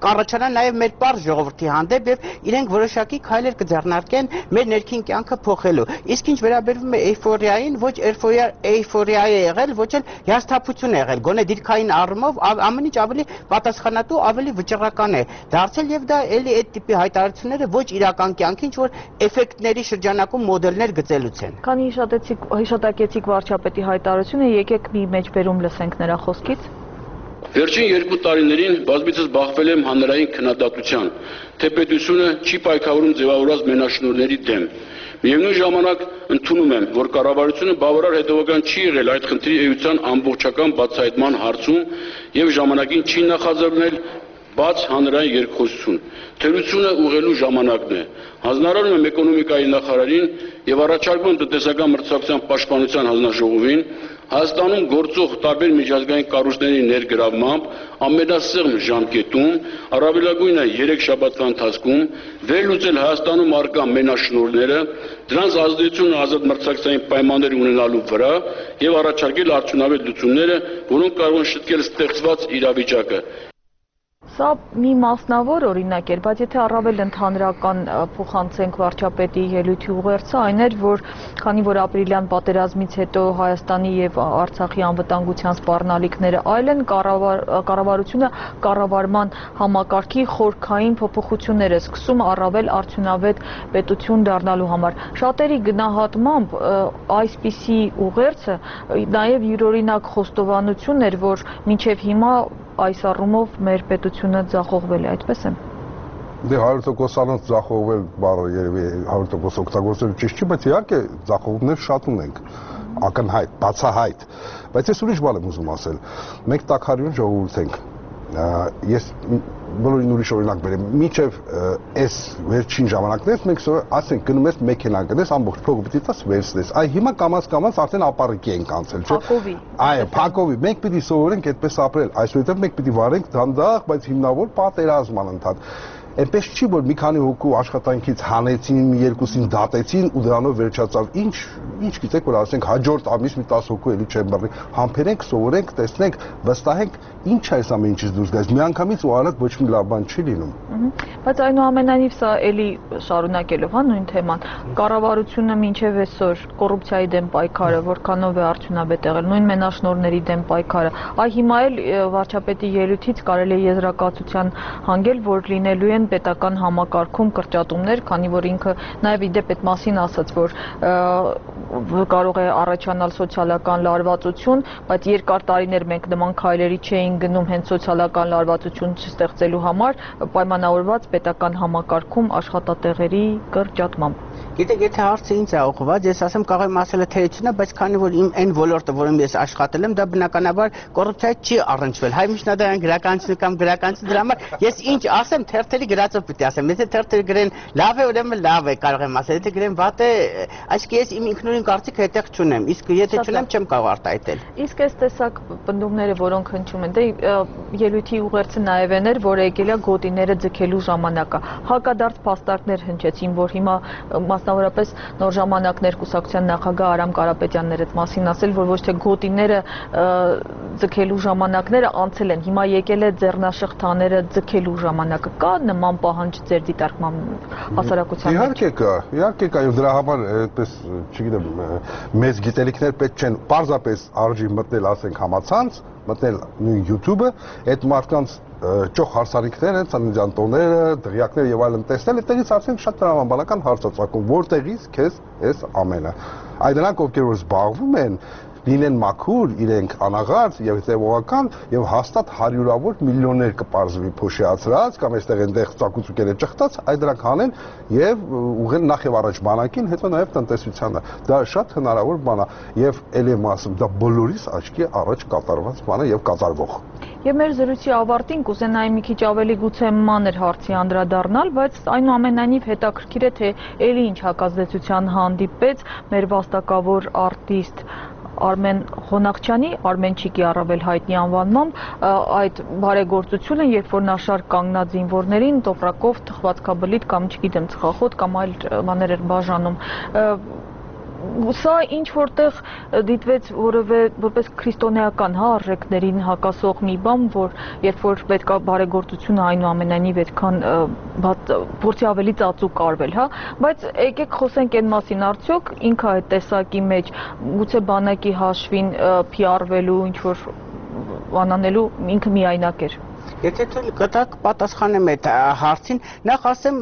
կառաջանան նաև մեր պարզ ժողովրդի հանդեպ եւ իրենք որոշակի քայլեր կձեռնարկեն մեր ներքին կյանքը փոխելու։ Իսկ ինչ վերաբերվում է էյֆորիային, ոչ էյֆորիա է եղել, ոչ էլ հիասթափություն է եղել։ Գոնե դիրքային առումով ամեն ինչ ավելի պատասխանատու, ավելի վճռական է դարձել եւ դա էլի այդ տիպի հայտարարությունները ոչ իրական կյանքի ինչ որ էֆեկտների շրջանակում մոդելներ գծելուց են։ Քանի հիշատեցիք հիշատակեցիք վարչապետի հայտարարությունը, եկեք մի մեջբերում լսենք նրա խոսքից։ Վերջին երկու տարիներին բազմիցս բախվել եմ հանրային քննադատության, թե պետությունը չի պայքարում ձևավորած մենաշնորհների դեմ։ Միևնույն ժամանակ ընդունում եմ, որ կառավարությունը բավարար հետևական չի եղել այդ խնդրի էության ամբողջական բացահայտման հարցում եւ ժամանակին չի նախաձեռնել բաց հանրային երկխոսություն։ Թերությունը ուղղելու ժամանակն է։ Հանձնարարում եմ էկոնոմիկայի նախարարին եւ առաջարկում եմ տնտեսական մրցակցության պաշտպանության հանձնաժողովին Հայաստանում գործող տարբեր միջազգային կառույցների ներգրավմամբ ամենասեղմ ժամկետում, առավելագույնը երեք շաբաթվա ընթացքում վերլուծել Հայաստանում առկա մենաշնորհները, դրանց ազդեցությունը ազատ մրցակցային պայմաններ ունենալու վրա եւ առաջարկել արդյունավետ լուծումները, որոնք կարող են շտկել ստեղծված իրավիճակը։ Սա մի մասնավոր օրինակ էր, բայց եթե առավել ընդհանրական փոխանցենք վարչապետի ելույթի ուղերձը, այն էր, որ քանի որ ապրիլյան պատերազմից հետո Հայաստանի եւ Արցախի անվտանգության սպառնալիքները այլ են, կառավարությունը կառավարման համակարգի խորքային փոփոխություններ է սկսում առավել արդյունավետ պետություն դառնալու համար։ Շատերի գնահատմամբ այսպիսի ուղերձը նաեւ յուրօրինակ խոստովանություն էր, որ մինչեւ հիմա այս առումով մեր պետությունը ձախողվել է, այդպես է։ Դե հարյուր տոկոսանոց ձախողվել բառը երևի հարյուր տոկոս օգտագործել ճիշտ չի, բայց իհարկե ձախողումներ շատ ունենք, ակնհայտ, բացահայտ։ Բայց ես ուրիշ բան եմ ուզում ասել։ Մենք տաքարյուն ժողովուրդ ենք։ Ես բոլորին ուրիշ օրինակ բերեմ։ Մինչև այս վերջին ժամանակներից մենք ասենք գնում ես մեքենա գնես ամբողջ փողը պիտի տաս վերցնես։ Այ հիմա կամած կամած արդեն ապարիկի ենք անցել, չէ՞։ Փակովի։ Այո, փակովի։ Մենք պիտի սովորենք այդպես ապրել։ Այսուհետև մենք պիտի վարենք դանդաղ, բայց հիմնավոր պատերազմ անընդհատ։ Այնպես չի, որ մի քանի հոգու աշխատանքից հանեցին, մի երկուսին դատեցին ու դրանով վերջացավ։ Ինչ, ինչ գիտեք, որ ասենք հաջորդ ամիս մի տասը հոգու էլի չեն բռնի։ Համբերենք, սովորենք, տեսնենք, վստահենք, ինչ է այս ամեն ինչից դուրս գալիս։ Միանգամից ու արդ ոչ մի լավ բան չի լինում։ Բայց այնուամենայնիվ սա էլի շարունակելով, հա, նույն թեման, կառավարությունը մինչև այսօր կոռուպցիայի դեմ պայքարը որքանով է արդյունավետ եղել, նույն մենաշնորհների դեմ պայքարը։ Այ հիմա էլ վարչապետի ելույթից կարելի է եզրակացության հանգել, որ լինելու են պետական համակարգում կրճատումներ, քանի որ ինքը նաև իդեպ այդ մասին ասաց, որ կարող է առաջանալ սոցիալական լարվածություն, բայց երկար տարիներ մենք նման քայլերի չէին գնում հենց սոցիալական լարվածություն չստեղծելու համար, պայմանավորված պետական համակարգում աշխատատեղերի կրճատմամբ։ Գիտեք, եթե հարցը ինձ է ուղղված, ես ասեմ կարող եմ ասել թերությունը, բայց քանի որ իմ այն ոլորտը, որում ես աշխատել եմ, դա բնականաբար կոռուպցիայից չի առնչվել։ Հայ միջնադարյան գրականություն կամ գրականություն դրա համար ես ինչ ասեմ, թերթերի գրածով պիտի ասեմ։ Եթե թերթերը գրեն լավ է, ուրեմն լավ է կարող եմ ասել։ Եթե գրեն վատ է, այսինքն ես իմ ինքնուրույն կարծիքը այդտեղ չունեմ։ Իսկ եթե չունեմ, չեմ կարող արտահայտել։ Իսկ այս տեսակ պնդումները, որոնք հնչում են, դե ելույթի ուղերձը նաև էր, որ եկել է գոտիները ձգելու ժամանակը։ Հակադարձ փաստարկներ հնչեցին, որ հիմա մասնավորապես նոր ժամանակներ կուսակցության նախագահ Արամ Կարապետյանն էր այդ մասին ասել, որ ոչ թե գոտիները ձգելու ժամանակները անցել են, հիմա եկել է ձեռնաշղթաները ձգելու ժամանակը։ Կա նման պահանջ ձեր դիտարկման հասարակության մեջ։ Իհարկե կա, իհարկե կա, եւ դրա համար այդպես, չգիտեմ, մեծ գիտելիքներ պետք չեն, պարզապես արժի մտնել, ասենք, համացանց, մտնել նույն YouTube-ը, այդ մարդկանց ճոխ հարսանիքներ են, ծննդյան տոները, դղյակները եւ այլն տեսնել, այդտեղից արդեն շատ տրամաբանական հարց է ծագում, որտեղից քեզ այս ամենը։ Այդ նրանք, ովքեր որ զբաղվում են, լինեն մաքուր, իրենք անաղարտ եւ հետեւողական եւ հաստատ հարյուրավոր միլիոններ կպարզվի փոշիացրած կամ այստեղ այնտեղ ծակուցուկերը ճխտած, այդ դրանք հանեն եւ ուղղեն նախ եւ առաջ բանակին, հետո նաեւ տնտեսությանը։ Դա շատ հնարավոր բան է եւ ելի եմ ասում, դա բոլորիս աչքի առաջ կատարված բան է եւ կատարվող։ Եվ մեր զրույցի ավարտին կուզենայի մի քիչ ավելի գուցե մանր հարցի անդրադառնալ, բայց այնուամենայնիվ հետաքրքիր է, թե ելի ինչ հակազդեցության հանդիպեց մեր վաստակավոր արտիստ Արմեն Խոնաղչյանի, Արմենչիկի առավել հայտնի անվանմամբ, այդ բարեգործությունը, երբ որ նա շարք կանգնած զինվորներին տոպրակով, թխվածքաբլիթ կամ չգիտեմ ծխախոտ կամ այլ բաներ էր բաժանում։ Սա ինչ որտեղ դիտվեց որևէ որպես քրիստոնեական հա արժեքներին հակասող մի բան, որ երբ որ պետք է բարեգործությունը այնուամենայնիվ այդքան փորձի ավելի ծածուկ արվել, հա, բայց եկեք խոսենք այն մասին, արդյոք ինքը այդ տեսակի մեջ գուցե բանակի հաշվին փի արվելու ինչ որ անանելու ինքը միայնակ էր։ Եթե թույլ կտակ պատասխանեմ այդ հարցին, նախ ասեմ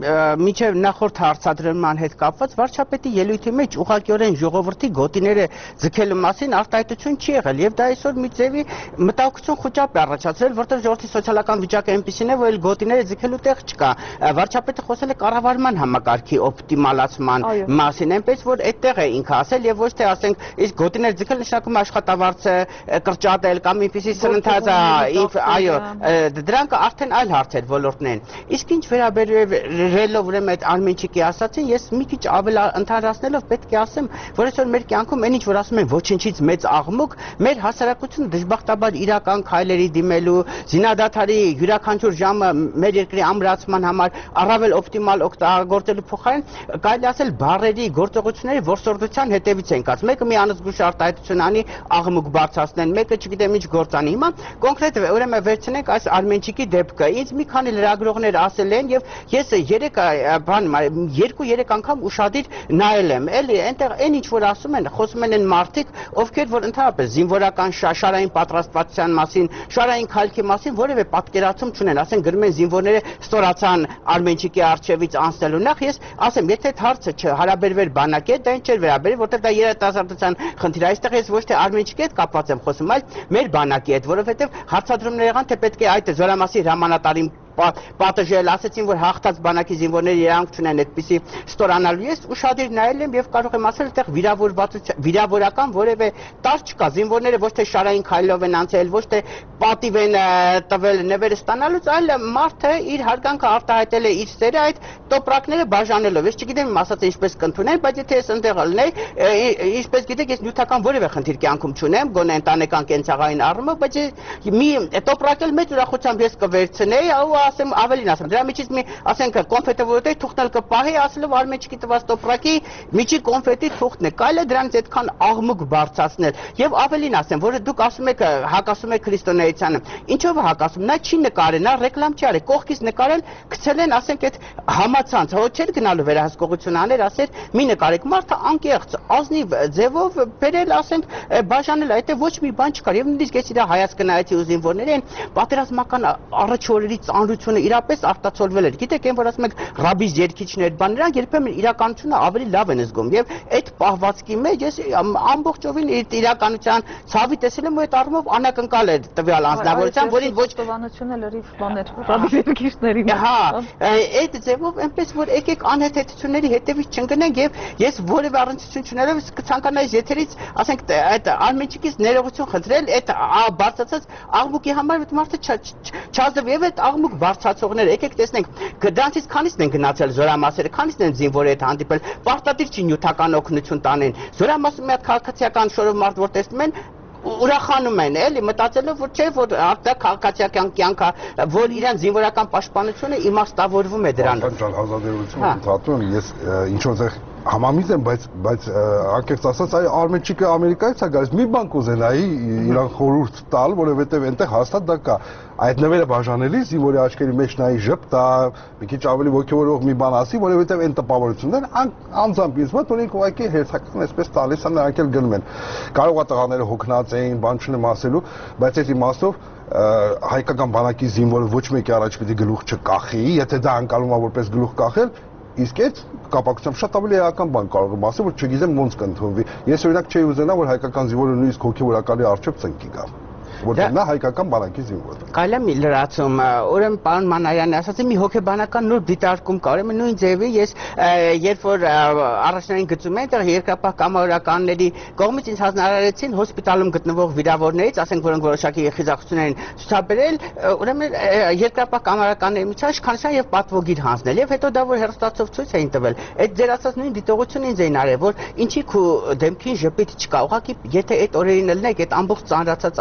միջև նախորդ հարցադրման հետ կապված վարչապետի ելույթի մեջ ուղղակիորեն ժողովրդի գոտիները ձգելու մասին արտահայտություն չի եղել եւ դա այսօր մի ձևի մտահոգություն խոճապ է առաջացրել, որտեղ ժողովրդի սոցիալական վիճակը այնպեսին է, որ այլ գոտիները ձգելու տեղ չկա։ Վարչապետը խոսել է կառավարման համակարգի օպտիմալացման մասին, այնպես որ այդտեղ է ինքը ասել եւ ոչ թե ասենք իսկ գոտիներ ձգել նշանակում է աշխատավարձը կրճատել կամ այնպեսի սրընթաց, այո, դրանք արդեն այլ հարցեր ոլորտն են։ Իսկ ինչ վերաբերելով ուրեմն այդ Արմենչիկի ասացին, ես մի քիչ ավել ընդհանրացնելով պետք է ասեմ, որ այսօր մեր կյանքում այն ինչ որ ասում են ոչնչից մեծ աղմուկ, մեր հասարակությունը դժբախտաբար իրական քայլերի դիմելու, զինադադարի յուրաքանչյուր ժամը մեր երկրի ամրացման համար առավել օպտիմալ օգտագործելու փոխարեն կարելի ասել բառերի գործողությունների որսորդության հետևից են կած։ Մեկը մի անզգույշ արտահայտություն անի, աղմուկ բարձրացնեն, մեկը չգիտեմ ինչ գործանի։ Հիմա կոնկրետ ուրեմն վերցնենք այս Արմենչիկի դեպքը։ Ինձ մի քանի լրագրողներ ասել են եւ ես երեք բան երկու երեք անգամ ուշադիր նայել եմ։ Էլի այնտեղ այն ինչ որ ասում են, խոսում են այն մարդիկ, ովքեր որ ընդհանրապես զինվորական շարային պատրաստվածության մասին, շարային քայլքի մասին որևէ պատկերացում չունեն, ասեն գրում են զինվորները ստորացան Արմենչիկի արչեվից անցնելու։ Նախ ես ասեմ, եթե այդ հարցը չհարաբերվեր բանակի հետ, դա ինչ էր վերաբերել, որտեղ դա երիտասարդության խնդիր է։ Այստեղ ես ոչ թե Արմենչիկի հետ կապված եմ խոսում, այլ մեր բանակի հետ, որովհետեւ հարցադրումներ եղան, թե պետք է այդ զորամասի հրամանատարին պատժել, ասեցին, որ հաղթած բանակի զինվորները իրանք չունեն այդպիսի ստորանալու։ Ես ուշադիր նայել եմ եւ կարող եմ ասել, այդտեղ վիրավորվածության վիրավորական որևէ տար չկա։ Զինվորները ոչ թե շարային քայլով են անցել, ոչ թե պատիվ են տվել նվերը ստանալուց, այլ մարդը իր հարգանքը արտահայտել է իր սերը այդ տոպրակները բաժանելով։ Ես չգիտեմ ասած ինչպես կընդունեն, բայց եթե ես ընդեղ լինեի, ինչպես գիտեք, ես նյութական որևէ խնդիր կյանքում չունեմ, գոնե ընտանեկան կենցաղային առումով, բայց մի տոպրակ էլ մեծ ուրախությամբ ես կվերցնեի, ու ասեմ ավելին ասեմ, դրա միջից մի ասենք կոնֆետը որտեղ թուղթնել կպահի, ասելով Արմենչիկի տված տոպրակի միջի կոնֆետի թուղթն է, կարելի է դրանից այդքան աղմուկ բարձրացնել։ Եվ ավելին ասեմ, որ դուք ասում եք հակասում եք քրիստոնեությանը, ինչով է հակասում, նա չի նկարել, նա ռեկլամ չի արել, կողքից նկարել, գցել են ասենք այդ համացանց, հո չէր գնալու վերահսկողություն աներ, ասեր մի նկարեք, մարդը անկեղծ, ազնիվ ձևով բերել, ասենք բաժանել, այդ ոչ մի բան չկար։ Եվ նույնիսկ ես իր հայացքը նայեցի ու զինվորներին, պատերազմական առաջ օրերից ծանրությունը իրապես արտացոլվել էր։ Գիտեք, այն որ ասում եք ռաբիս երգիչներ, բան նրանք երբեմն իրականությունը ավելի լավ են զգում եւ այդ պահվածքի մեջ ես ամբողջովին իրականության ցավի տեսել եմ ու այդ առումով անակնկալ է տվյալ անձնավորության, որին ոչ տվանությունը լրիվ բան էր ռաբիս երգիչներին։ Հա, այդ ձևով այնպես որ եկեք անհեթեթությունների հետևից չընկնենք եւ ես որևէ առնչություն չունելով կցանկանայի եթերից, ասենք այդ Արմենչիկից ներողություն խնդրել այդ բարձրացած աղմուկի համար, այդ մարդը չազդվ եւ այդ աղմուկ բարձրացողները, եկեք տեսնենք, դրանցից քանիսն են գնացել զորամասերը, քանիսն են զինվորի հետ հանդիպել, պարտադիր չի նյութական օգնություն տանեն։ Զորամասում մի հատ քաղաքացիական շորով մարդ որ տեսնում են, ուրախանում են, էլի մտածելով որ չէ որ արտա քաղաքացիական կյանքը, որ իրան զինվորական պաշտպանությունը իմաստավորվում է դրանով։ Բանջան ազատելություն ընդհատում ես ինչ որտեղ համամիտ եմ, բայց բայց անկեղծ ասած այ Արմենչիկը Ամերիկայից է գալիս, մի բան կուզենայի իրան խորհուրդ տալ, որովհետև այնտեղ հաստատ դա կա։ Այդ նվերը բաժանելիս զինվորի աչքերի մեջ նայի ժպտա, մի քիչ ավելի ոգևորող մի բան ասի, որովհետև այն տպավորություններն անձամբ ինձ մոտ ունենք ուղղակի հերթական այսպես տալիս են, նրանք էլ գնում են։ Կարող է տղաները հոգնած էին, բան չունեմ ասելու, բայց այդ իմաստով հայկական բանակի զինվորը ոչ մեկի առաջ պիտի գլուխ չկախի, եթե դա անցալում է որպես գլուխ կախել, իսկ այդ կապակցությամբ շատ ավելի էական բան կարող եմ ասել, որ չգիտեմ ոնց կընդունվի։ Ես օրինակ չէի ուզենա, որ հայկական զինվորը նույնիսկ հոգևորականի առջև ծնկի գա։ Որտեղ նա հայկական բանակի զինվոր է։ Կարելի է մի լրացում, ուրեմն պարոն Մանարյանը ասաց, մի հոգեբանական նոր դիտարկում կա, ուրեմն նույն ձևի ես երբ որ առաջնային գծում եմ, այդտեղ երկրապահ կամավորականների կողմից ինձ հանձնարարեցին հոսպիտալում գտնվող վիրավորներից, ասենք որոնք որոշակի խիզախություններ են ցուցաբերել, ուրեմն երկրապահ կամավորականների միջև քանշան եւ պատվոգիր հանձնել, եւ հետո դա որ հերոստացով ցույց էին տվել, այդ ձեր ասած նույն դիտողությունը ինձ էին արել, որ ինչի քու դեմքին ժպիտ չկա, ուղղակի եթե այդ օրերին լնեք, այդ ամբողջ ծանրացած այրուն է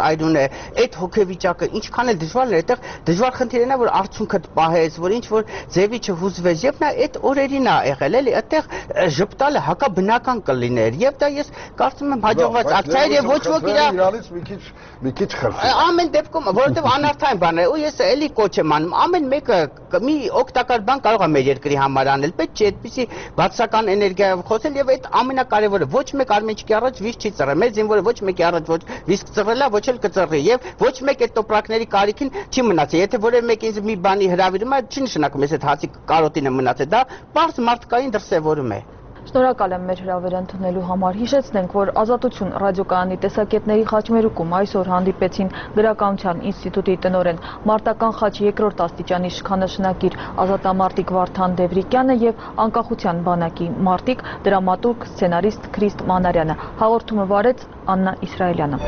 այդ հոգեվիճակը ինչքան էլ դժվարն է, այդտեղ դժվար խնդիրն է, որ արդյունքը պահես, որ ինչ որ ձևի չհուզվես, եւ նա այդ օրերին է եղել, էլի, այդտեղ ժպտալը հակաբնական կլիներ, եւ դա ես կարծում եմ հաջողված ակցիա է եւ ոչ ոք իր իրանից մի քիչ մի քիչ խրթի։ Ամեն դեպքում, որովհետեւ անարդային բան է, ու ես էլի կոչ եմ անում, ամեն մեկը մի օգտակար բան կարող է մեր երկրի համար անել, պետք չէ այդպիսի բացական էներգիայով խոսել եւ այդ ամենակարևորը ոչ մեկ արմենչիկի առաջ վիզ չի ծռել, մեր զինվորը ոչ մեկի առաջ ոչ վիզ ծռելա, ոչ էլ կծռի եւ ոչ մեկ այդ տոպրակների կարիքին չի մնացել, եթե որևէ մեկ ինձ մի բանի հրավիրում է, չի նշանակում ես այդ հացի կարոտինը մնացել, դա բարձ մարդկային դրսևորում է։ Շնորհակալ եմ մեր հրավերը ընդունելու համար։ Հիշեցնենք, որ Ազատություն ռադիոկայանի տեսակետների խաչմերուկում այսօր հանդիպեցին Գրականության ինստիտուտի տնօրեն, Մարտական խաչ երկրորդ աստիճանի իշխանաշնակիր ազատամարտիկ Վարդան Դևրիկյանը եւ Անկախության բանակի մարտիկ, դրամատուրգ, սցենարիստ Քրիստ Մանարյանը։ Հաղորդումը վարեց Աննա Իսրայելյանը։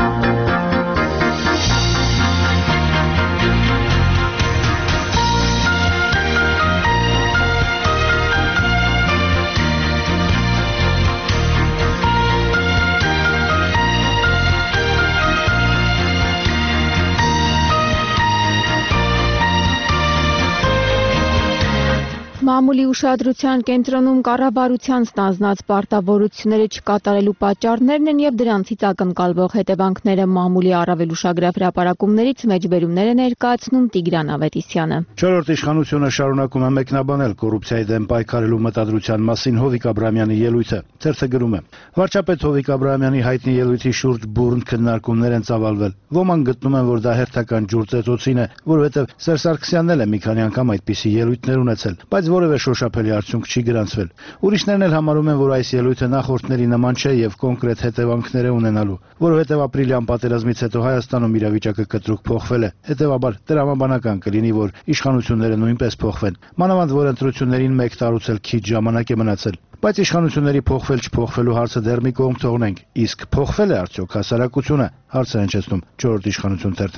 Մամուլի ուշադրության կենտրոնում կառավարության ստանձնած պարտավորությունները չկատարելու պատճառներն են եւ դրանցից ակնկալվող հետևանքները մամուլի առավել ուշագրավ հրապարակումներից մեջբերումներ է ներկայացնում Տիգրան Ավետիսյանը։ Չորրորդ իշխանությունը շարունակում է մեկնաբանել կոռուպցիայի դեմ պայքարելու մտադրության մասին Հովիկ Աբրահամյանի ելույթը։ Թերթը գրում է. Վարչապետ Հովիկ Աբրահամյանի հայտնի ելույթի շուրջ բուրըն քննարկումներ են ծավալվել։ Ոմանք գտնում են, որ դա հերթական ջուր ծեծոցին է, որովհետեւ Սերժ Սարգսյանն էլ է մի քանի անգամ այդպիսի ելույթներ ունեցել, բայց որևէ շոշափելի արդյունք չի գրանցվել։ Ուրիշներն էլ համարում են, որ այս ելույթը նախորդների նման չէ եւ կոնկրետ հետևանքներ է ունենալու, որովհետեւ ապրիլյան պատերազմից հետո Հայաստանում իրավիճակը կտրուկ փոխվել է։ Հետևաբար տրամաբանական կլինի, որ իշխանությունները նույնպես փոխվեն։ Մանավանդ, որ ընտրություններին մեկ տարուց էլ քիչ ժամանակ է մնացել։ Բայց իշխանությունների փոխվել-չփոխվելու հարցը դեռ մի կողմ թողնենք։ Իսկ փոխվել է արդյոք հասարակությունը, հարցը հնչեցնում Չորրորդ իշխանություն թերթը։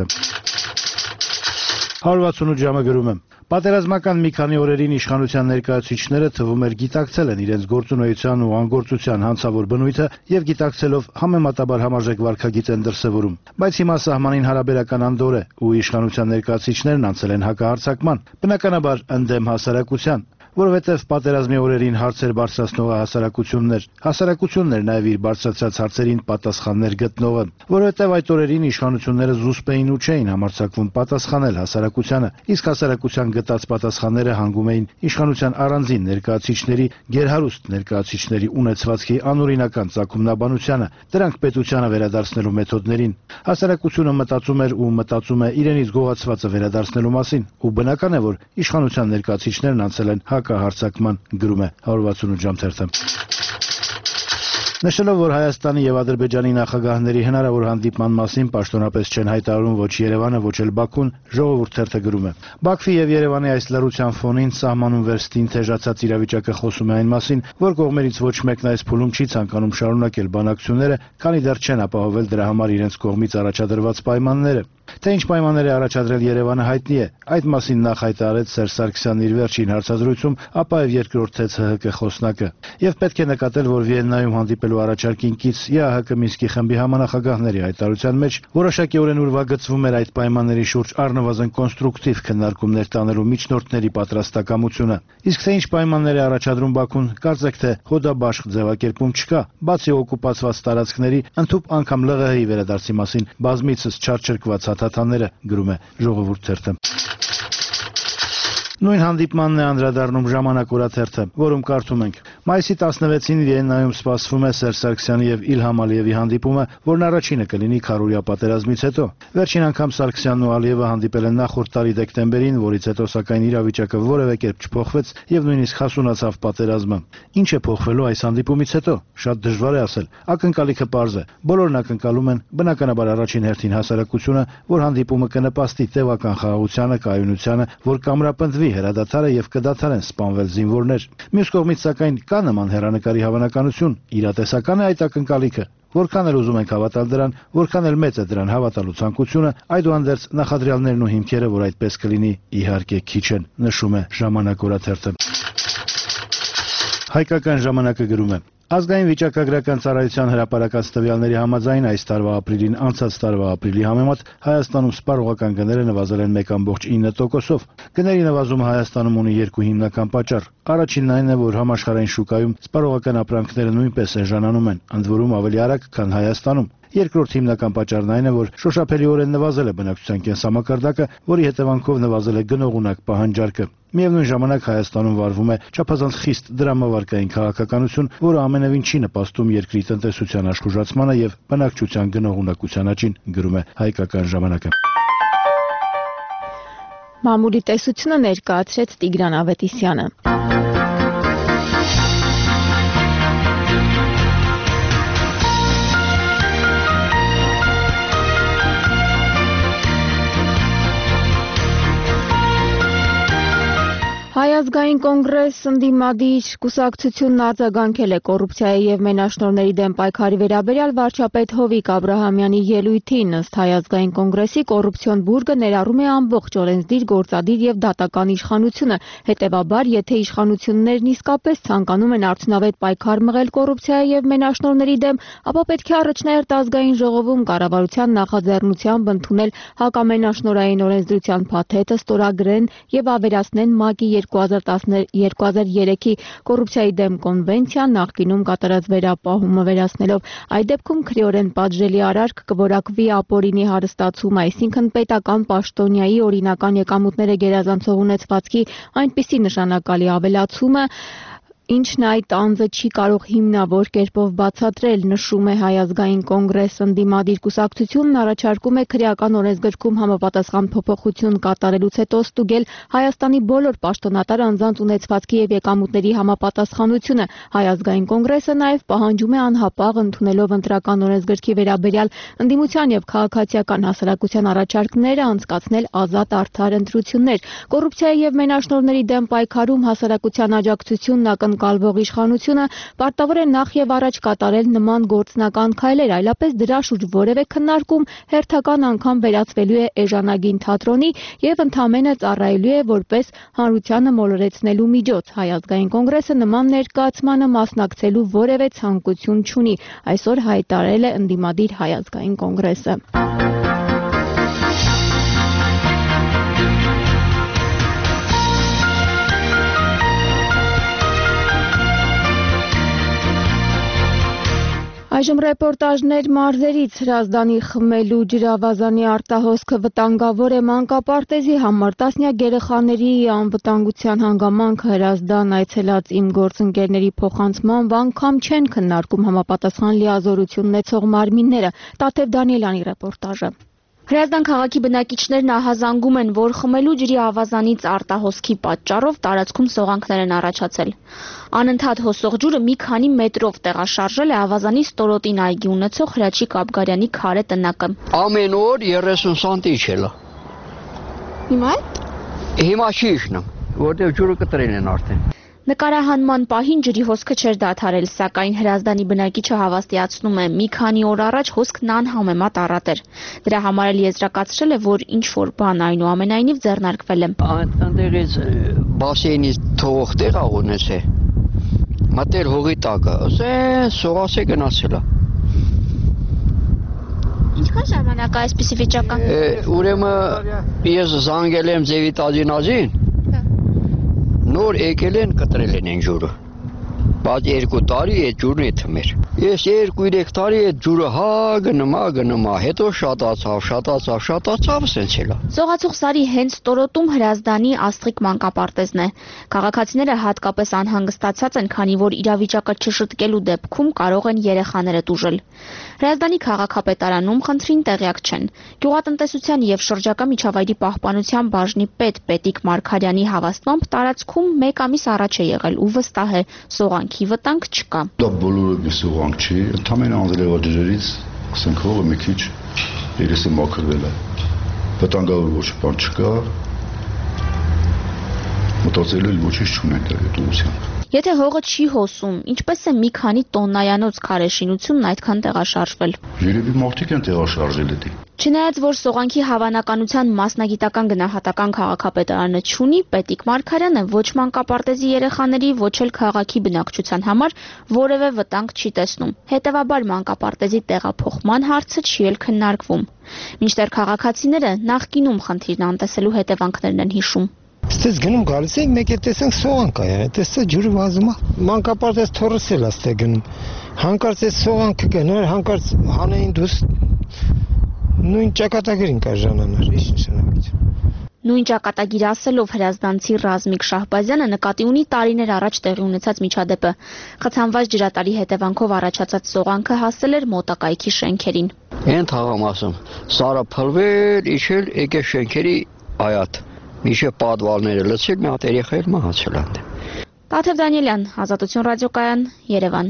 հարյուր վաթսունութ ժամը գրում եմ. Պատերազմական մի քանի օրերին իշխանության ներկայացուցիչները թվում էր գիտակցել են իրենց գործունեության ու անգործության հանցավոր բնույթը եւ գիտակցելով համեմատաբար համարժեք վարքագիծ են դրսևորում։ Բայց հիմա սահմանին հարաբերական անդոր է ու իշխանության ներկայացուցիչներն անցել են հակահարձակման, բնականաբար ընդդեմ հասարակության, որովհետև պատերազմի օրերին հարցեր բարձրացնողը հասարակությունն էր, հասարակությունն էր նաև իր բարձրացած հարցերին պատասխաններ գտնողը, որովհետև այդ օրերին իշխանությունները զուսպ էին ու չէին համարձակվում պատասխանել հասարակությանը, իսկ հասարակության գտած պատասխանները հանգում էին իշխանության առանձին ներկայացուցիչների, գերհարուստ ներկայացուցիչների ունեցվածքի անօրինական ծագումնաբանությանը, դրանք պետությանը վերադարձնելու մեթոդներին։ Հասարակությունը մտածում էր ու մտածում է իրենից գողացվածը վերադարձնելու մասին, ու բնական է, որ իշխանության ներկայացուցիչներն անցել են հակահարձակման, գրում է հարյուր վաթսունութ ժամ թերթը։ Նշելով, որ Հայաստանի եւ Ադրբեջանի նախագահների հնարավոր հանդիպման մասին պաշտոնապես չեն հայտարարում ոչ Երևանը, ոչ էլ Բաքուն, Ժողովուրդ թերթը գրում է. Բաքվի եւ Երևանի այս լռության ֆոնին սահմանում վերստին թեժացած իրավիճակը խոսում է այն մասին, որ կողմերից ոչ մեկն այս փուլում չի ցանկանում շարունակել բանակցությունները, քանի դեռ չեն ապահովել դրա համար իրենց կողմից առաջադրված պայմանները։ Թե ինչ պայմաններ է առաջադրել Երևանը հայտնի է։ Այդ մասին նախ հայտարարեց Սերժ Սարգսյանն իր վերջին հարցազրույցում, ապա եւ երկրորդեց ՀՀԿ խոսնակը։ Եվ պետք է նկատել, որ Վիեննայում հանդիպելու առաջարկին կից ԵԱՀԿ Մինսկի խմբի համանախագահների հայտարարության մեջ որոշակիորեն ուրվագծվում էր այդ պայմանների շուրջ առնվազն կոնստրուկտիվ քննարկումներ տանելու միջնորդների պատրաստակամությունը։ Իսկ թե ինչ պայմաններ է առաջադրում Բաքուն, կարծեք թե հոդաբաշխ ձևակերպում չկա, բացի օկուպացված տարածքների, ընդհուպ անգամ ԼՂՀ-ի վերադարձի մասին բազմիցս չարչրկված հաթաթանները, գրում է Ժողովուրդ թերթը։ Նույն հանդիպմանն է անդրադառնում Ժամանակ օրաթերթը, որում կարդում ենք. Մայիսի տասնվեցին Վիեննայում սպասվում է Սերժ Սարգսյանի եւ Իլհամ Ալիևի հանդիպումը, որն առաջինը կլինի քառօրյա պատերազմից հետո։ Վերջին անգամ Սարգսյանն ու Ալիևը հանդիպել են նախորդ տարի դեկտեմբերին, որից հետո սակայն իրավիճակը որևէ կերպ չփոխվեց եւ նույնիսկ հասունացավ պատերազմը։ Ինչ է փոխվելու այս հանդիպումից հետո։ Շատ դժվար է ասել։ Ակնկալիքը պարզ է։ Բոլորն ակնկալում են, բնականաբար առաջին հերթին հասարակությունը, որ հանդիպումը կնպաստի տևական խաղաղությանը, կայունությանը, որ կամրապնդվի հրադադարը եւ կդադարեն սպանվել զինվորներ։ Մյուս կողմից սակայն կա նման հեռանկարի հավանականություն, իրատեսական է այդ ակնկալիքը։ Որքան էլ ուզում ենք հավատալ դրան, որքան էլ մեծ է դրան հավատալու ցանկությունը, այդուհանդերձ նախադրյալներն ու հիմքերը, որ այդպես կլինի, իհարկե քիչ են, նշում է Ժամանակ օրաթերթը։ Հայկական ժամանակը գրում է. Ազգային վիճակագրական ծառայության հրապարակած տվյալների համաձայն այս տարվա ապրիլին անցած տարվա ապրիլի համեմատ Հայաստանում սպառողական գները նվազել են մեկ կόμկոմ ինը տոկոսով։ Գների նվազումը Հայաստանում ունի երկու հիմնական պատճառ։ Առաջինն այն է, որ համաշխարհային շուկայում սպառողական ապրանքները նույնպես էժանանում են, ընդ որում ավելի արագ, քան Հայաստանում։ Երկրորդ հիմնական պատճառն այն է, որ շոշափելիորեն նվազել է բնակչության կենսամակարդակը, որի հետևանքով նվազել է գնողունակ պահանջարկը։ Միևնույն ժամանակ Հայաստանում վարվում է չափազանց խիստ դրամավարկային քաղաքականություն, որը ամենևին չի նպաստում երկրի տնտեսության աշխուժացմանը եւ բնակչության գնողունակության աճին, գրում է Հայկական ժամանակը։ Մամուլի տեսությունը ներկայացրեց Տիգրան Ավետիսյանը։ Հայ ազգային կոնգրես ընդդիմադիր կուսակցությունն արձագանքել է կոռուպցիայի եւ մենաշնորհների դեմ պայքարի վերաբերյալ վարչապետ Հովիկ Աբրահամյանի ելույթին։ Ըստ Հայ ազգային կոնգրեսի կոռուպցիոն բուրգը ներառում է ամբողջ օրենսդիր, գործադիր եւ դատական իշխանությունը։ Հետևաբար, եթե իշխանություններն իսկապես ցանկանում են արդյունավետ պայքար մղել կոռուպցիայի եւ մենաշնորհների դեմ, ապա պետք է առաջնահերթ ազգային ժողովում կառավարության նախաձեռնությամբ ընդունել հակամենաշնորհային օրենսդրության փաթեթը, ստորագրեն եւ ավերացնեն ՄԱԿ-ի երկու հազար երեքի կոռուպցիայի դեմ կոնվենցիան, նախկինում կատարած վերապահումը վերացնելով։ Այդ դեպքում քրեորեն պատժելի արարք կորակվի ապօրինի հարստացում, այսինքն պետական պաշտոնյայի օրինական եկամուտները գերազանցող ունեցվածքի այնպիսի նշանակալի ավելացումը, ինչն այդ անձը չի կարող հիմնավոր կերպով բացատրել, նշում է Հայ ազգային կոնգրես ընդդիմադիր կուսակցությունն առաջարկում է քրեական օրենսգրքում համապատասխան փոփոխություն կատարելուց հետո ստուգել Հայաստանի բոլոր պաշտոնատար անձանց ունեցվածքի եւ եկամուտների համապատասխանությունը։ Հայ ազգային կոնգրեսը նաեւ պահանջում է անհապաղ ընդունելով ընտրական օրենսգրքի վերաբերյալ ընդդիմության եւ քաղաքացիական հասարակության առաջարկները անցկացնել ազատ արդար ընտրություններ։ Կոռուպցիայի եւ մենաշնորհների դեմ պայքարում հասարակության աջակցությունն ակն կալվող իշխանությունը պարտավոր է նախ եւ առաջ կատարել նման գործնական քայլեր, այլապես դրա շուրջ որևէ քննարկում հերթական անգամ վերածվելու է էժանագին թատրոնի եւ ընդամենը ծառայելու է որպես հանրությանը մոլորեցնելու միջոց։ Հայ ազգային կոնգրեսը նման ներկայացմանը մասնակցելու որևէ ցանկություն չունի, այսօր հայտարարել է ընդդիմադիր Հայ ազգային կոնգրեսը։ Այժմ ռեպորտաժներ մարզերից։ Հրազդանի խմելու ջրավազանի արտահոսքը վտանգավոր է մանկապարտեզի համար։ Տասնյակ երեխաների անվտանգության հանգամանքը Հրազդան այցելած իմ գործընկերների փոխանցմամբ անգամ չեն քննարկում համապատասխան լիազորություն ունեցող մարմինները։ Տաթև Դանիելյանի ռեպորտաժը։ Հրազդան քաղաքի բնակիչներն ահազանգում են, որ խմելու ջրի ավազանից արտահոսքի պատճառով տարածքում սողանքներ են առաջացել։ Անընդհատ հոսող ջուրը մի քանի մետրով տեղաշարժել է ավազանի ստորոտին այգի ունեցող Հրաչիկ Աբգարյանի քարե տնակը։ Ամեն օր երեսուն սանտի իջել է։ Հիմա Հիմա չի իջնում, որտեղ ջուրը կտրել են արդեն։ Նկարահանման պահին ջրի հոսքը չէր դադարել, սակայն Հրազդանի բնակիչը հավաստիացնում է, մի քանի օր առաջ հոսքն անհամեմատ առատ էր։ Դրա համար էլ եզրակացրել է, որ ինչ որ բան այնուամենայնիվ ձեռնարկվել է։ Այնտեղից բասեյնից թողող տեղ աղունես է։ Մտել հողի տակը, ասե սողասե գնացել է։ Ինչքան ժամանակ է այսպիսի վիճակը։ Ուրեմն ես զանգել եմ Ձևիտազինազին։ Նոր եկել են կտրել են այն ջուրը, բայց երկու տարի այդ ջուրն է թմեր։ Ես երկու-երեք տարի այդ ջուրը հա գնում, հա գնում, հետո շատացավ, շատացավ, շատացավ, սենց էլ է։ Զողացող սարի հենց ստորոտում Հրազդանի Աստղիկ մանկապարտեզն է։ Քաղաքացիները հատկապես անհանգստացած են, քանի որ իրավիճակը չշտկելու դեպքում կարող են երեխաները տուժել։ Հրազդանի քաղաքապետարանում խնդրին տեղյակ չեն։ Գյուղատնտեսության եւ շրջակա միջավայրի պահպանության բաժնի պետ Պետիկ Մարգարյանի հավաստմամբ տարածքում մեկ ամիս առաջ է եղել ու վստահ է, սողանքի վտանգ չկա։ Դա բոլորը սողանք չի, ընդամենը անձրևաջրերից ասենք հողը մի քիչ երեսը մաքրվել է։ Վտանգավոր ոչ բան չկա։ մտածել էլ ոչինչ չունենք այդ ուղղությամբ։ Եթե հողը չի հոսում, ինչպես է մի քանի տոննայանոց քարե շինությունն այդքան տեղաշարժվել։ Երևի մարդիկ են տեղաշարժել դա։ Չնայած որ Սողանքի հավանականության մասնագիտական գնահատական քաղաքապետարանը չունի, Պետիկ Մարգարյանը ոչ մանկապարտեզի երեխաների, ոչ էլ քաղաքի բնակչության համար որևէ վտանգ չի տեսնում։ Հետևաբար մանկապարտեզի տեղափոխման հարցը չի էլ քննարկվում։ Մինչդեռ քաղաքացիները նախկինում խնդիրն անտեսելու հետևանքներն են հիշում։ Ստես գնում գալիս ենք, մեկ է տեսանք Սողանք է, տեսա ջուրը վազում է։ Մանկապարտեզ թորսել է ստե գնում։ Հանկարծ է Սողանքը գնար, հանկարծ հանային դուս նույն ճակատագրին կա ժանանար, ինչ նշանակություն։ Նույն ճակատագիր ասելով հրազդանցի Ռազմիկ Շահբազյանը նկատի ունի տարիներ առաջ տեղի ունեցած միջադեպը։ Խցանված ջրատարի հետևանքով առաջացած Սողանքը հասել էր մոտակայքի շենքերին։ Այն թաղամասում սարը փլվել, իջել եկե շենքերի այատ։ Միշե պատվալները լցել, մի հատ երեխա էլ մահացել է։ Տաթև Դանիելյան, Ազատություն ռադիոկայան, Երևան։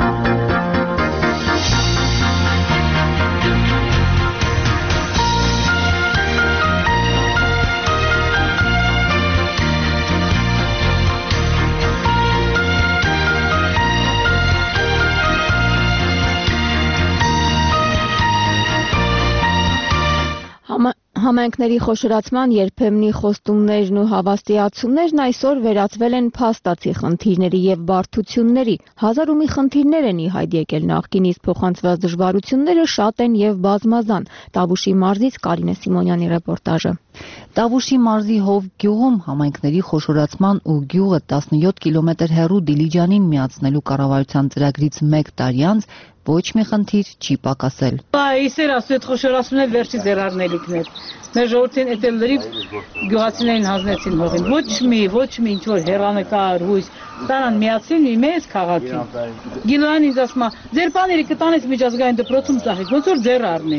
Համայնքների խոշորացման երբեմնի խոստումներն ու հավաստիացումներն այսօր վերածվել են փաստացի խնդիրների եւ բարդությունների։ Հազար ու մի խնդիրներ են ի հայտ եկել նախկինից, փոխանցված դժվարությունները շատ են եւ բազմազան։ Տավուշի մարզից Կարինե Սիմոնյանի ռեպորտաժը։ Տավուշի մարզի Հով գյուղում համայնքների խոշորացման ու գյուղը տասնյոթ կիլոմետր հեռու Դիլիջանին միացնելու կառավարության ծրագրից մեկ տարի անց ոչ մի խնդիր չի պակասել։ Այսեր ասու այդ խոշորացումն էլ վերջի ձեռարնելիքն էր։ Մեր ժողովրդին էդ էլ լրիվ գյուղացիներին հանձնեցին հողին։ Ոչ մի, ոչ մի ինչ որ հեռանկար, հույս, տանան միացին մի մեծ քաղաքի։ Գիլոյան ինձ ասում է, ձեր պաները կտանես միջազգային դպրոցում ծախեք, ոնց որ ձեռ առնի։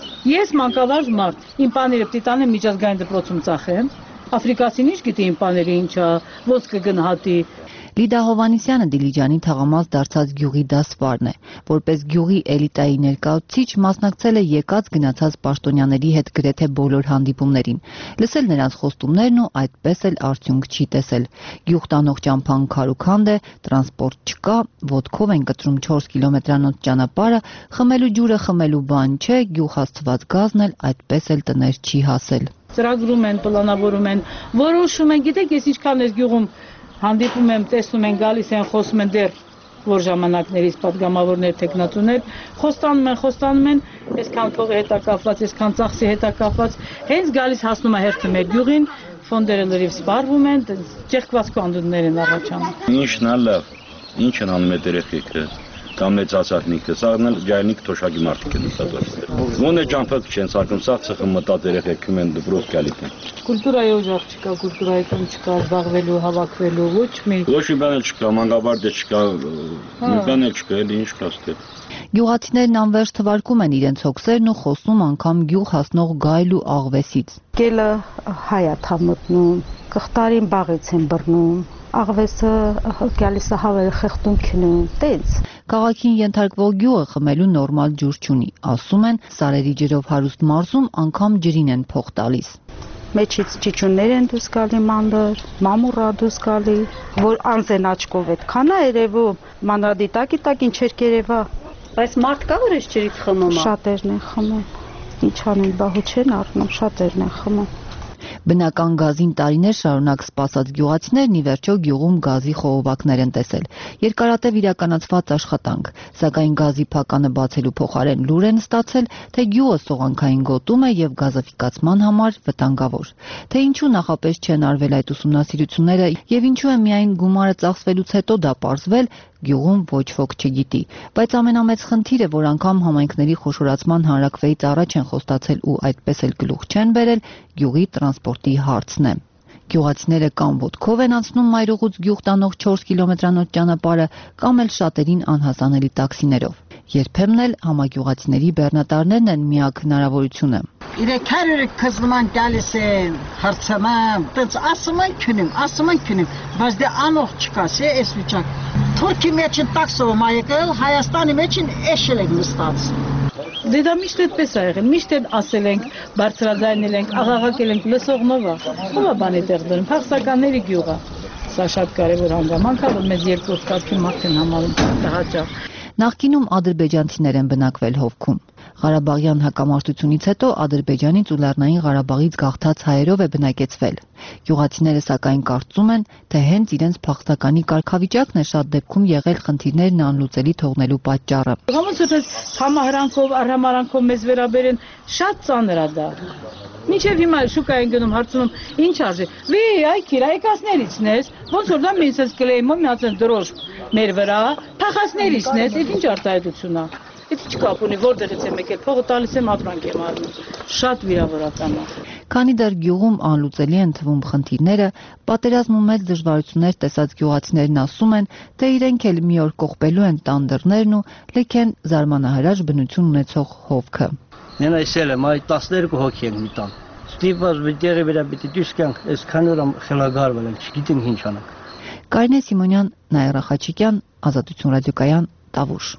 Ես մանկավարժ մարդ, իմ պաները պիտի տանեմ միջազգային դպրոցում ծախեմ։ Աֆրիկացին ինչ գիտի իմ պաների ինչա, ոնց կգնահատի։ Լիդա Հովանիսյանը Դիլիջանի թաղամաս դարձած գյուղի դասվարն է, որպես գյուղի էլիտայի ներկայացուցիչ մասնակցել է եկած գնացած պաշտոնյաների հետ գրեթե բոլոր հանդիպումներին, լսել նրանց խոստումներն ու այդպես էլ արդյունք չի տեսել։ Գյուղ տանող ճամփան քարուքանդ է, տրանսպորտ չկա, ոտքով են կտրում չորս կիլոմետրանոց ճանապարհը, խմելու ջուրը խմելու բան չէ, գյուղ հասցված գազն էլ այդպես էլ տներ չի հասել։ Ծրագրում են, պլանավորում են, որոշում են, գիտեք, ես ինչքան ես գյուղում հանդիպում եմ, տեսնում են, գալիս են, խոսում են դեռ որ ժամանակներից պատգամավորներ, տեխնատուներ, խոստանում են, խոստանում են, այսքան փողի հետ է կապված, այսքան ծախսի հետ է կապված, հենց գալիս հասնում է հերթը մեր գյուղին, ֆոնդերը լրիվ սպառվում են, ճեղքված կանդուններ են առաջանում։ Ինչն է լավ, ինչ են անում այդ երեխեքը, կամ մեծացածնիկը, սաղն էլ ջայնիկ թոշակի մարդիկ են ստացվել։ Ոնե ճամփակ չեն սարկում, սաղ ծխը մտած երեխեքում են դպրոց գալիս են։ Կուլտուրայի օժախ չկա, կուլտուրայական չկա, զբաղվելու, հավաքվելու, ոչ մի։ Ոչ մի բան էլ չկա, մանկաբարձ չկա, մի բան էլ չկա, էլի ինչ կա ստե։ Գյուղացիներն անվերջ թվարկում են իրենց հոգսերն ու խոսում անգամ գյուղ հասնող գայլ ու աղվեսից։ Գելը հայ է թամտնում, կղտարին բաղից են բռնում, աղվեսը գալիս է հավերը խեղդում քնում, տենց։ Քաղաքին ենթարկվող գյուղը խմելու նորմալ ջուր չունի, ասում են, սարերի ջրով հարուստ մարզում անգամ ջրին են փող տալիս։ Մեջից ճիճուններ են դուրս գալի մանր, մամուռա դուրս գալի, որ անձեն աչքով այդքան է երևում, մանրադիտակի տակ ինչեր կերևա։ Բայց մարդ կա որ այս ջրից խմում է։ Շատերն են խմում։ Ինչ անեն, բահու չեն առնում, շատերն են խմում։ Բնական գազին տարիներ շարունակ սպասած գյուղացիներն ի վերջո գյուղում գազի խողովակներ են տեսել։ Երկարատև իրականացված աշխատանք, սակայն գազի փականը բացելու փոխարեն լուր են ստացել, թե գյուղը սողանքային գոտում է եւ գազաֆիկացման համար վտանգավոր։ Թե ինչու նախապես չեն արվել այդ ուսումնասիրությունները եւ ինչու է միայն գումարը ծախսվելուց հետո դա պարզվել, գյուղում ոչ ոք չգիտի, բայց ամենամեծ խնդիրը, որ անգամ համայնքների խոշորացման հանրակրվեից առաջ են խոստացել ու այդպես էլ գլուխ չեն բերել, գյուղի տրանսպորտի հարցն է։ Գյուղացիները կամ ոտքով են անցնում մայրուղուց գյուղ տանող չորս կիլոմետրանոց ճանապարհը, կամ էլ շատերին անհասանելի տաքսիներով։ Երբեմն էլ համագյուղացիների բեռնատարներն են միակ հնարավորությունը։ Իրեք հարյուրը կզման գալիս են, հարցանամ, տենց ասում են քնում, ասում են քնում, բայց դե անող չկաս է այս վիճակ։ Թուրքի մեջ են տաքսով մայեկել, Հայաստանի մեջ են էշել են նստած։ Դե դա միշտ այդպես ա եղել, միշտ էլ ասել ենք, բարձրաձայնել ենք, աղաղակել ենք, լսողնով ա, ով ա բանի տեղ դրում, փախստականների գյուղ ա։ Սա շատ կարևոր հանգամանք ա, որ մեզ երկրորդ կարգի մարդ են համարում տհաճախ։ Նախկինում ադրբեջանցիներ են բնակվել Հովքում։ Ղարաբաղյան հակամարտությունից հետո Ադրբեջանից ու Լեռնային Ղարաբաղից գաղթած հայերով է բնակեցվել։ Գյուղացիները սակայն կարծում են, թե հենց իրենց փախստականի կարգավիճակն է շատ դեպքում եղել խնդիրներն անլուծելի թողնելու պատճառը։ Ոնց որ համահրանքով, արհամարանքով մեզ վերաբերեն, շատ ծանր ա դա։ Մինչև հիմա շուկա են գնում, հարցնում, ինչ արժի։ Վի, այ քիրայկասներիցն ես, ոնց որ դա մինչ ես կլեյմով միացած դրոշ մեր վրա, փախածներիցն ես, այդ ինչ արտահայտություն ա։ Այդ ինչ կապ ունի, որտեղից եմ եկել, փողը տալիս եմ, ապրանք եմ առնում։ Շատ վիրավորական ա։ Քանի դեռ գյուղում անլուծելի են թվում խնդիրները, պատերազմում մեծ դժվարություններ տեսած գյուղացիներն ասում են, թե իրենք էլ մի օր կողպելու են տան դռներն ու լքեն զարմանահրաշ բնություն ունեցող Հովքը։ Նենա իսել եմ, այ տասներկու հոգի ենք մի տան։ Ստիպված վիճեղի վրա պիտի դուրս գանք, այսքան օր խելագարվել ենք, չգիտենք ինչ անենք։ Կարինե Սիմոնյան, Նաիրա Խաչիկյան, Ազատություն ռադիոկայան, Տավուշ։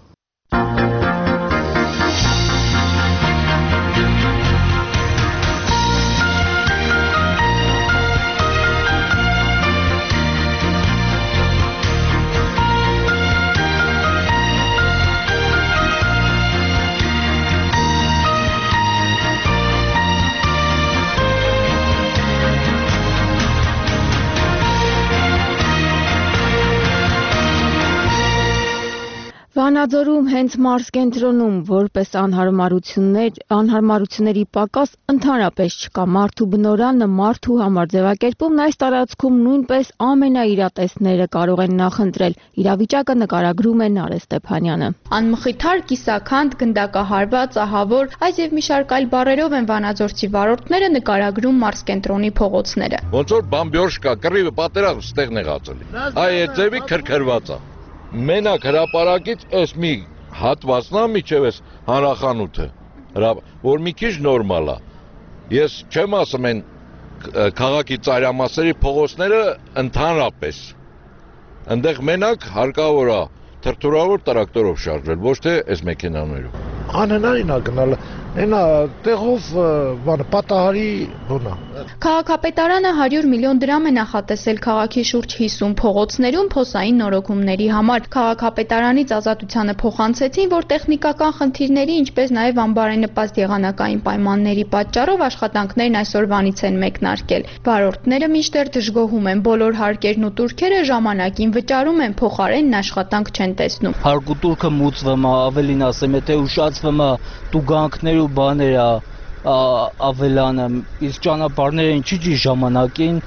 Վանաձորում հենց մարզկենտրոնում որպես անհարմարություններ, անհարմարությունների պակաս ընդհանրապես չկա։ Մարդու բնորանը մարդու համար ձևակերպումն այս տարածքում նույնպես ամենաիրատեսները կարող են նախընտրել։ Իրավիճակը նկարագրում է Նարէ Ստեփանյանը։ Անմխիթար, կիսաքանդ, գնդակահարված, ահավոր, այս եւ մի շարք այլ բառերով են վանաձորցի վարորդները նկարագրում մարզկենտրոնի փողոցները։ Ոնց որ բամբյոշկա, կռիվը պատերազմ ստեղն եղածել։ Այ այդ ձևի քրքրված է։ Մենակ հրապարակից այս մի հատվածնա միջև էս հանրախանութը, որ մի քիչ նորմալ է։ Ես չեմ ասում են քաղաքի ծայրամասերի փողոցները ընդհանրապես։ Այնտեղ մենակ հարկավոր է թրթուրավոր տրակտորով շարժվել, ոչ թե այս մեքենաներով։ Անհնարին է գնալ, այնա տեղով բան պատահարի բունա։ Քաղաքապետարանը հարյուր միլիոն դրամ է նախատեսել քաղաքի շուրջ հիսուն փողոցներում փոսային նորոգումների համար։ Քաղաքապետարանից Ազատությանը փոխանցեցին, որ տեխնիկական խնդիրների, ինչպես նաև անբարենպաստ եղանակային պայմանների պատճառով աշխատանքներն այսօրվանից են մեկնարկել։ Վարորդները մինչդեռ դժգոհում են, բոլոր հարկերն ու տուրքերը ժամանակին վճարում են, փոխարենն աշխատանք չեն տեսնում։ Հարկ ու տուրքը մուծվում է, ավելին ասեմ, եթե ուշացվում է տուգանքներ ու բաներ է ավելանը, իսկ ճանապարհները ինչի՞ չի ժամանակին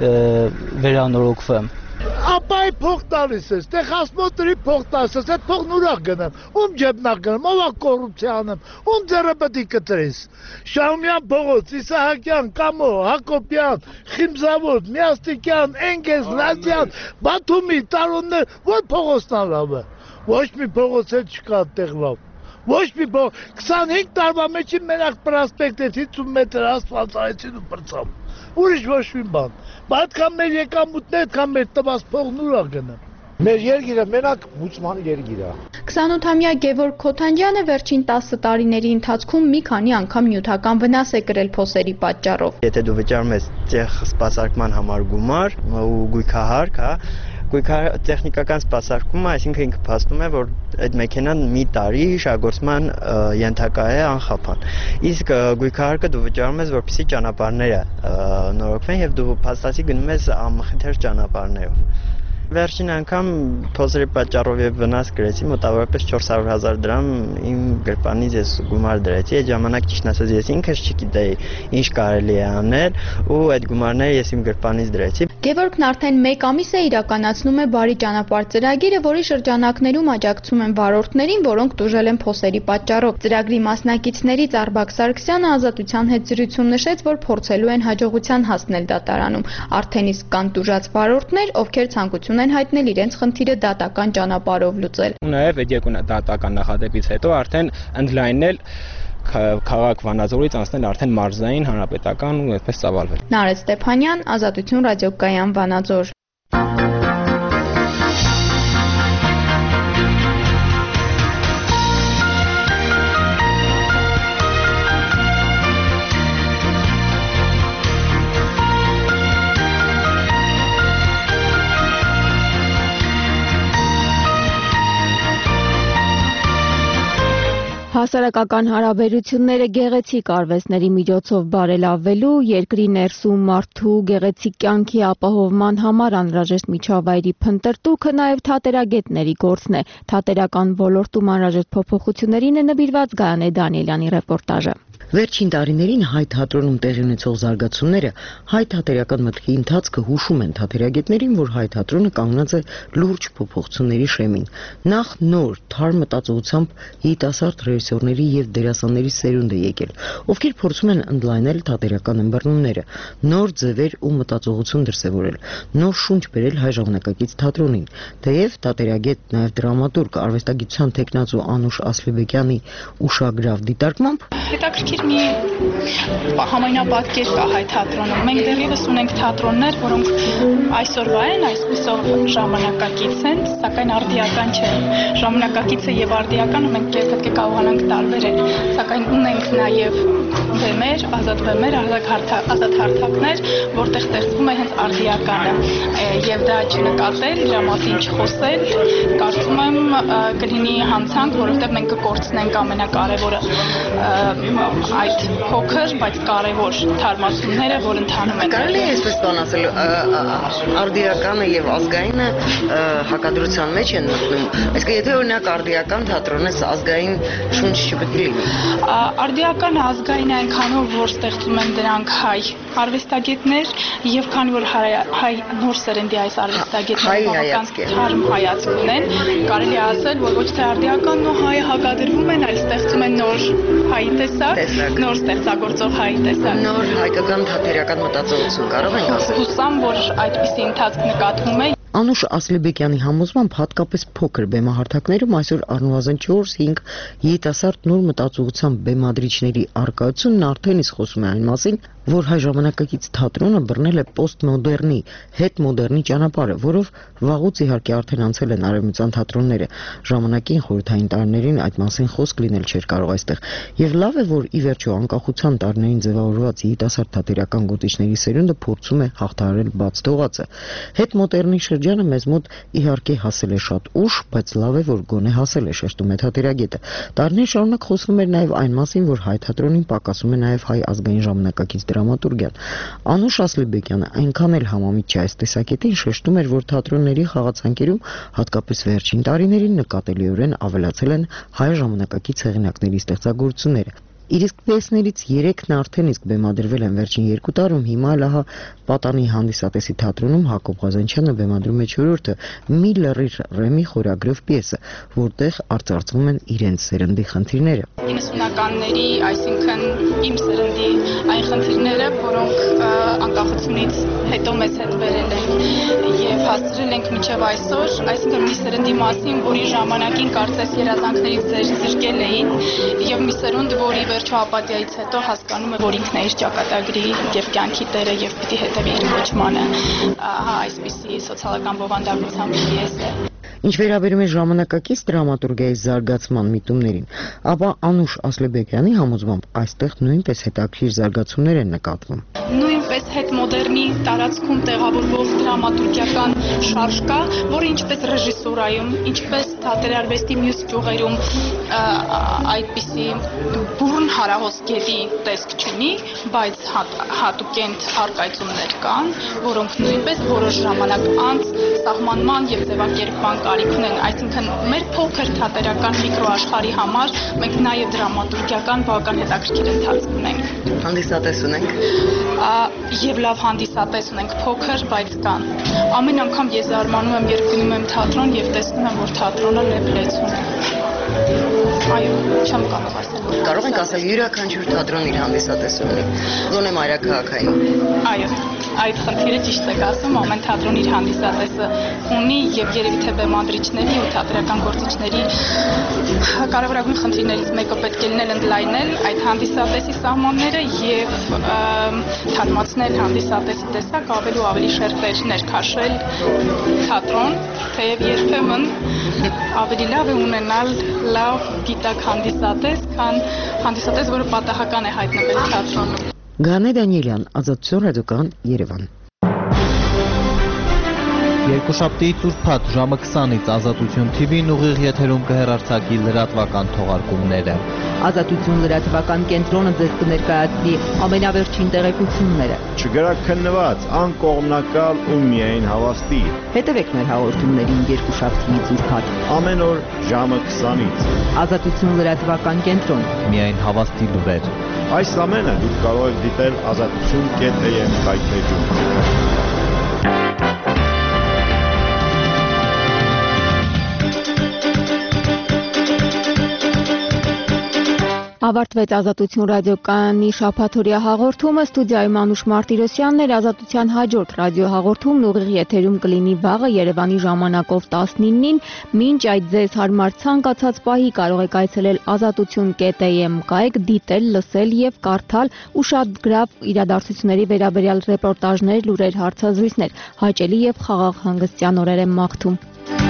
վերանորոգվեմ։ Ապա այ փող տալիս ես, տեղ հասմոտրի փող տալիս ես, այդ փողն ուրա գնեմ, ում ջեբնա գնեմ, ով է կոռուպցիա անում, ում ձեռը պետք է կտրես։ Շահումյան փողոց, Իսահակյան, Կամո, Հակոբյան, Խիմզավոտ, Միաստիկյան, Էնգես, Լազյան, Բաթումի, Տարոններ, որ փողոցն ա լավ է։ Ոչ մի փողոց էլ չկա այդտեղ լավ։ Ոչ մի փող, քսանհինգ տարվա մեջի մենակ պրոսպեկտից հիսուն մետր ասֆալտ արեցին ու պրծամ։ Ուրիշ ոչ մի բան։ Բայց այդքան մեր եկամուտն է, այդքան մեր տված փողն ուրա գնա։ Մեր երգիրը մենակ մուծման երգիր է։ քսանութամյա Գևորգ Քոթանջյանը վերջին տասը տարիների ընթացքում մի քանի անգամ նյութական վնաս է կրել փոսերի պատճառով։ Եթե դու վճարում ես տեղ սպասարկման համար գումար ու գույքահարկ, հա, տեխնիկական սպասարկումը, այսինքն ինքը փաստում է, որ այդ մեքենան մի տարի շահգործման ենթակա է անխափան։ Իսկ գույքահարկը դու վճարում ես, որպեսզի ճանապարհները նորոգվեն եւ դու փաստացի գնում ես անմխիթար ճանապարհներով։ Վերջին անգամ փոսերի պատճառով եւ վնաս կրեցի մոտավորապես չորս հարյուր հազար դրամ իմ գրպանից ես գումար դրեցի։ Այդ ժամանակ ճիշտ ասած ես ինքս չգիտեի ինչ կարելի է անել ու այդ գումարները ես իմ գրպանից դրեցի։ Գևորգն արդեն մեկ ամիս է իրականացնում է բարի ճանապարհ ծրագիրը, որի շրջանակներում աջակցում են վարորդներին, որոնք տուժել են փոսերի պատճառով։ Ծրագրի մասնակիցներից Արբակ Սարգսյանը Ազատության հետ զրույցում նշեց, որ փորձելու են հաջողության հասնել դատարանում։ Արդեն իսկ կան տուժած վարորդներ, ովքեր ցանկություն են հայտնել իրենց խնդիրը դատական ճանապարհով լուծել։ Նաև այդ երկու դատական նախադեպից հետո արդեն ընդլայնել քաղաք Վանաձորից անցնել արդեն մարզային հանրապետական ու այդպես ծավալվել։ Նարէ Ստեփանյան, Ազատություն ռադիոկայան, Վանաձոր։ Հասարակական հարաբերությունները գեղեցիկ արվեստների միջոցով բարելավելու, երկրի ներսում մարդու գեղեցիկ կյանքի ապահովման համար անհրաժեշտ միջավայրի փնտրտուքը նաև թատերագետների գործն է։ Թատերական ոլորտում անհրաժեշտ փոփոխություններին է նվիրված Գայանե Դանիելյանի ռեպորտաժը։ Վերջին տարիներին հայ թատրոնում տեղի ունեցող զարգացումները հայ թատերական մտքի ընթացքը հուշում են թատերագետներին, որ հայ թատրոնը կանգնած է լուրջ փոփոխությունների շեմին։ Նախ նոր, թարմ մտածողությամբ երիտասարդ ռեժիսորների եւ դերասանների սերունդ է եկել, ովքեր փորձում են ընդլայնել թատերական ըմբռնումները, նոր ձևեր ու մտածողություն դրսևորել, նոր շունչ բերել հայ ժամանակակից թատրոնին։ Թեև թատերագետ, նաեւ դրամատուրգ, արվեստագիտության թեկնածու Անուշ Ասլիբեկյանի ուշագրավ դիտարկմամբ հետաքրքիր մի համայնապատկեր կա հայ թատրոնում։ Մենք դեռևս ունենք թատրոններ, որոնք այսօրվա են, այսպիսով ժամանակակից են, սակայն արդիական չեն։ Ժամանակակիցը եւ արդիականը մենք պետք է կարողանանք տարբերել, սակայն ունենք նաեւ բեմեր, ազատ բեմեր, ազատ հարթակներ, որտեղ ստեղծվում է հենց արդիականը։ Եվ դա չնկատել, դրա մասին չխոսել, կարծում եմ կլինի հանցանք, որովհետեւ մենք կկորցնենք ամենակարևորը այդ փոքր, բայց կարևոր թարմացումները, որ ընթանում են։ Կարելի է այսպես բան ասել, արդիականը եւ ազգայինը հակադրության մեջ են մտնում։ Այսինքն եթե օրինակ արդիական թատրոնից ազգային շունչ չպետք է լինի։ Արդիականը ազգային է այնքանով, որ ստեղծում են դրանք հայ արվեստագետներ եւ քանի որ հայ նոր սերնդի այս արվեստագետները թարմ հայացք ունեն, կարելի է ասել, որ ոչ թե արդիականն ու հայը հակադրվում են, այլ ստեղծում են նոր հայի տեսակ, նոր ստեղծագործող հայի տեսակ։ Նոր հայկական թատերական մտածողություն կարող ենք ասել։ Հուսամ, որ այդպիսի ընթացք նկատվում է։ Անուշ Ասլիբեկյանի համոզմամբ հատկապես փոքր բեմահարթակներում այսօր առնվազն չորս-հինգ երիտասարդ նոր մտածողության բեմադրիչների առկայությունն արդեն իսկ խոսում է այն մասին, որ հայ ժամանակակից թատրոնը բռնել է պոստմոդեռնի, հետմոդեռնի ճանապարհը, որով վաղուց իհարկե արդեն անցել են արևմտյան թատրոնները։ Ժամանակին խորհրդային տարիներին այդ մասին խոսք լինել չէր կարող այստեղ։ Եվ լավ է, որ ի վերջո անկախության տարիներին ձևավորված երիտասարդ թատերական գոտիչների սերունդը փորձում է հաղթահարել բաց թողածը։ Հետմոդեռնի շրջանը մեզ մոտ իհարկե հասել է շատ ուշ, բայց լավ է, որ գոնե հասել է, շեշտում է թատերագետը։ Տարիներ շարունակ խոսվում էր նաև այն մասին, որ հայ թատրոնին պակասում է նաև հայ ազգային ժամանակակից դրամատուրգիան։ Անուշ Ասլիբեկյանը այնքան էլ համամիտ չէ այս տեսակետին, շեշտում էր, որ թատրոնների խաղացանկերում հատկապես վերջին տարիներին նկատելիորեն ավելացել են հայ ժամանակակից հեղինակների ստեղծագործությունները։ Իր իսկ պիեսներից երեքն արդեն իսկ բեմադրվել են վերջին երկու տարում, հիմա էլ ահա Պատանի հանդիսատեսի թատրոնում Հակոբ Ղազանչյանը բեմադրում է չորրորդը՝ «Մի լռիր» Ռեմի խորագրով պիեսը, որտեղ արծարծվում են իրենց սերնդի խնդիրները։ իննսունականների, այսինքն իմ սերնդի այն խնդիրները, որոնք անկախությունից հետո մեզ հետ վերել են եւ հասցրել ենք մինչեւ այսօր, այսինքն մի սերնդի մասին, որի ժամանակին կարծես երազանքներից զրկել էին եւ մի սերունդ, որի վերջո ապաթիայից հետո հասկանում է, որ ինքն է իր ճակատագրի եւ կյանքի տերը եւ պիտի հետեւի իր կոչմանը։ Ահա այսպիսի սոցիալական բովանդակությամբ պիես է։ Ինչ վերաբերում է ժամանակակից դրամատուրգիայի զարգացման միտումներին, ապա Անուշ Ասլիբեկյանի համոզմամբ այստեղ նույնպես հետաքրքիր զարգացումներ են նկատվում։ Նույնպես հետմոդեռնի տարածքում տեղավորվող դրամատուրգիական շարժ կա, որը ինչպես ռեժիսուրայում, ինչպես թատերարվեստի մյուս ճյուղերում այդպիսի բուրն հարահոսքերի տեսք չունի, բայց հատուկենտ արկայծումներ կան, որոնք նույնպես որոշ ժամանակ անց սահմանման եւ ձևակերպման կարիք ունեն, այսինքն մեր փոքր թատերական միկրոաշխարհի համար մենք նաեւ դրամատուրգիական բավական հետաքրքիր ընթացք ունենք։ Հանդիսատես ունենք։ Եվ լավ հանդիսատես ունենք, փոքր, բայց կան։ Ամեն անգամ ես զարմանում եմ, երբ գնում եմ թատրոն եւ տեսնում եմ, որ թատրոնը լեփլեցուն է։ Այո, չեմ կարող ասել։ Կարող ենք ասել յուրաքանչյուր թատրոն իր հանդիսատես ունի։ Գոնե մայրաքաղաքային։ Այո, այդ խնդիրը ճիշտ եք ասում, ամեն թատրոն իր հանդիսատեսը ունի եւ երևի թե բեմադրիչների ու թատերական գործիչների կարևորագույն խնդիրներից մեկը պետք է լինել ընդլայնել այդ հանդիսատեսի սահմանները եւ թարմացնել հանդիսատեսի տեսակ ավելի ու ավելի շերտեր ներքաշել թատրոն, թեև երբեմն ավելի լավ է ունենալ լավ գիտակ հանդիսատես, քան հանդիսատես, որը պատահական է հայտնվել թատրոնում։ Գայանե Դանիելյան, Ազատություն ռադիոկայան, Երևան։ Երկուշաբթի ծուրփաթ ժամը քսանից Ազատություն Թի Վին ուղիղ եթերում կհեռարձակի լրատվական թողարկումները։ Ազատություն լրատվական կենտրոնը ձեզ կներկայացնի ամենավերջին տեղեկությունները։ Չգրաքննված, անկողմնակալ ու միայն հավաստի։ Հետևեք մեր հաղորդումներին երկուշաբթի ծուրփաթ ամեն օր ժամը քսանից։ Ազատություն լրատվական կենտրոն, միայն հավաստի լուրեր։ Այս ամենը դուք կարող եք դիտել ազատություն կետ էմ կայքեջում։ Ավարտվեց Ազատություն ռադիոկայանի շաբաթօրյա հաղորդումը, ստուդիայում Անուշ Մարտիրոսյանն էր, Ազատության հաջորդ ռադիոհաղորդումն ուղիղ եթերում կլինի վաղը Երևանի ժամանակով տասնինին, մինչ այդ ձեզ հարմար ցանկացած պահի կարող եք այցելել ազատություն կետ էմ, կայք դիտել, լսել եւ կարդալ ու շատ գրավ իրադարձությունների վերաբերյալ ռեպորտաժներ, լուրեր, հարցազրույցներ, հաճելի եւ խաղաղ հանգստյան օրեր եմ մաղթում։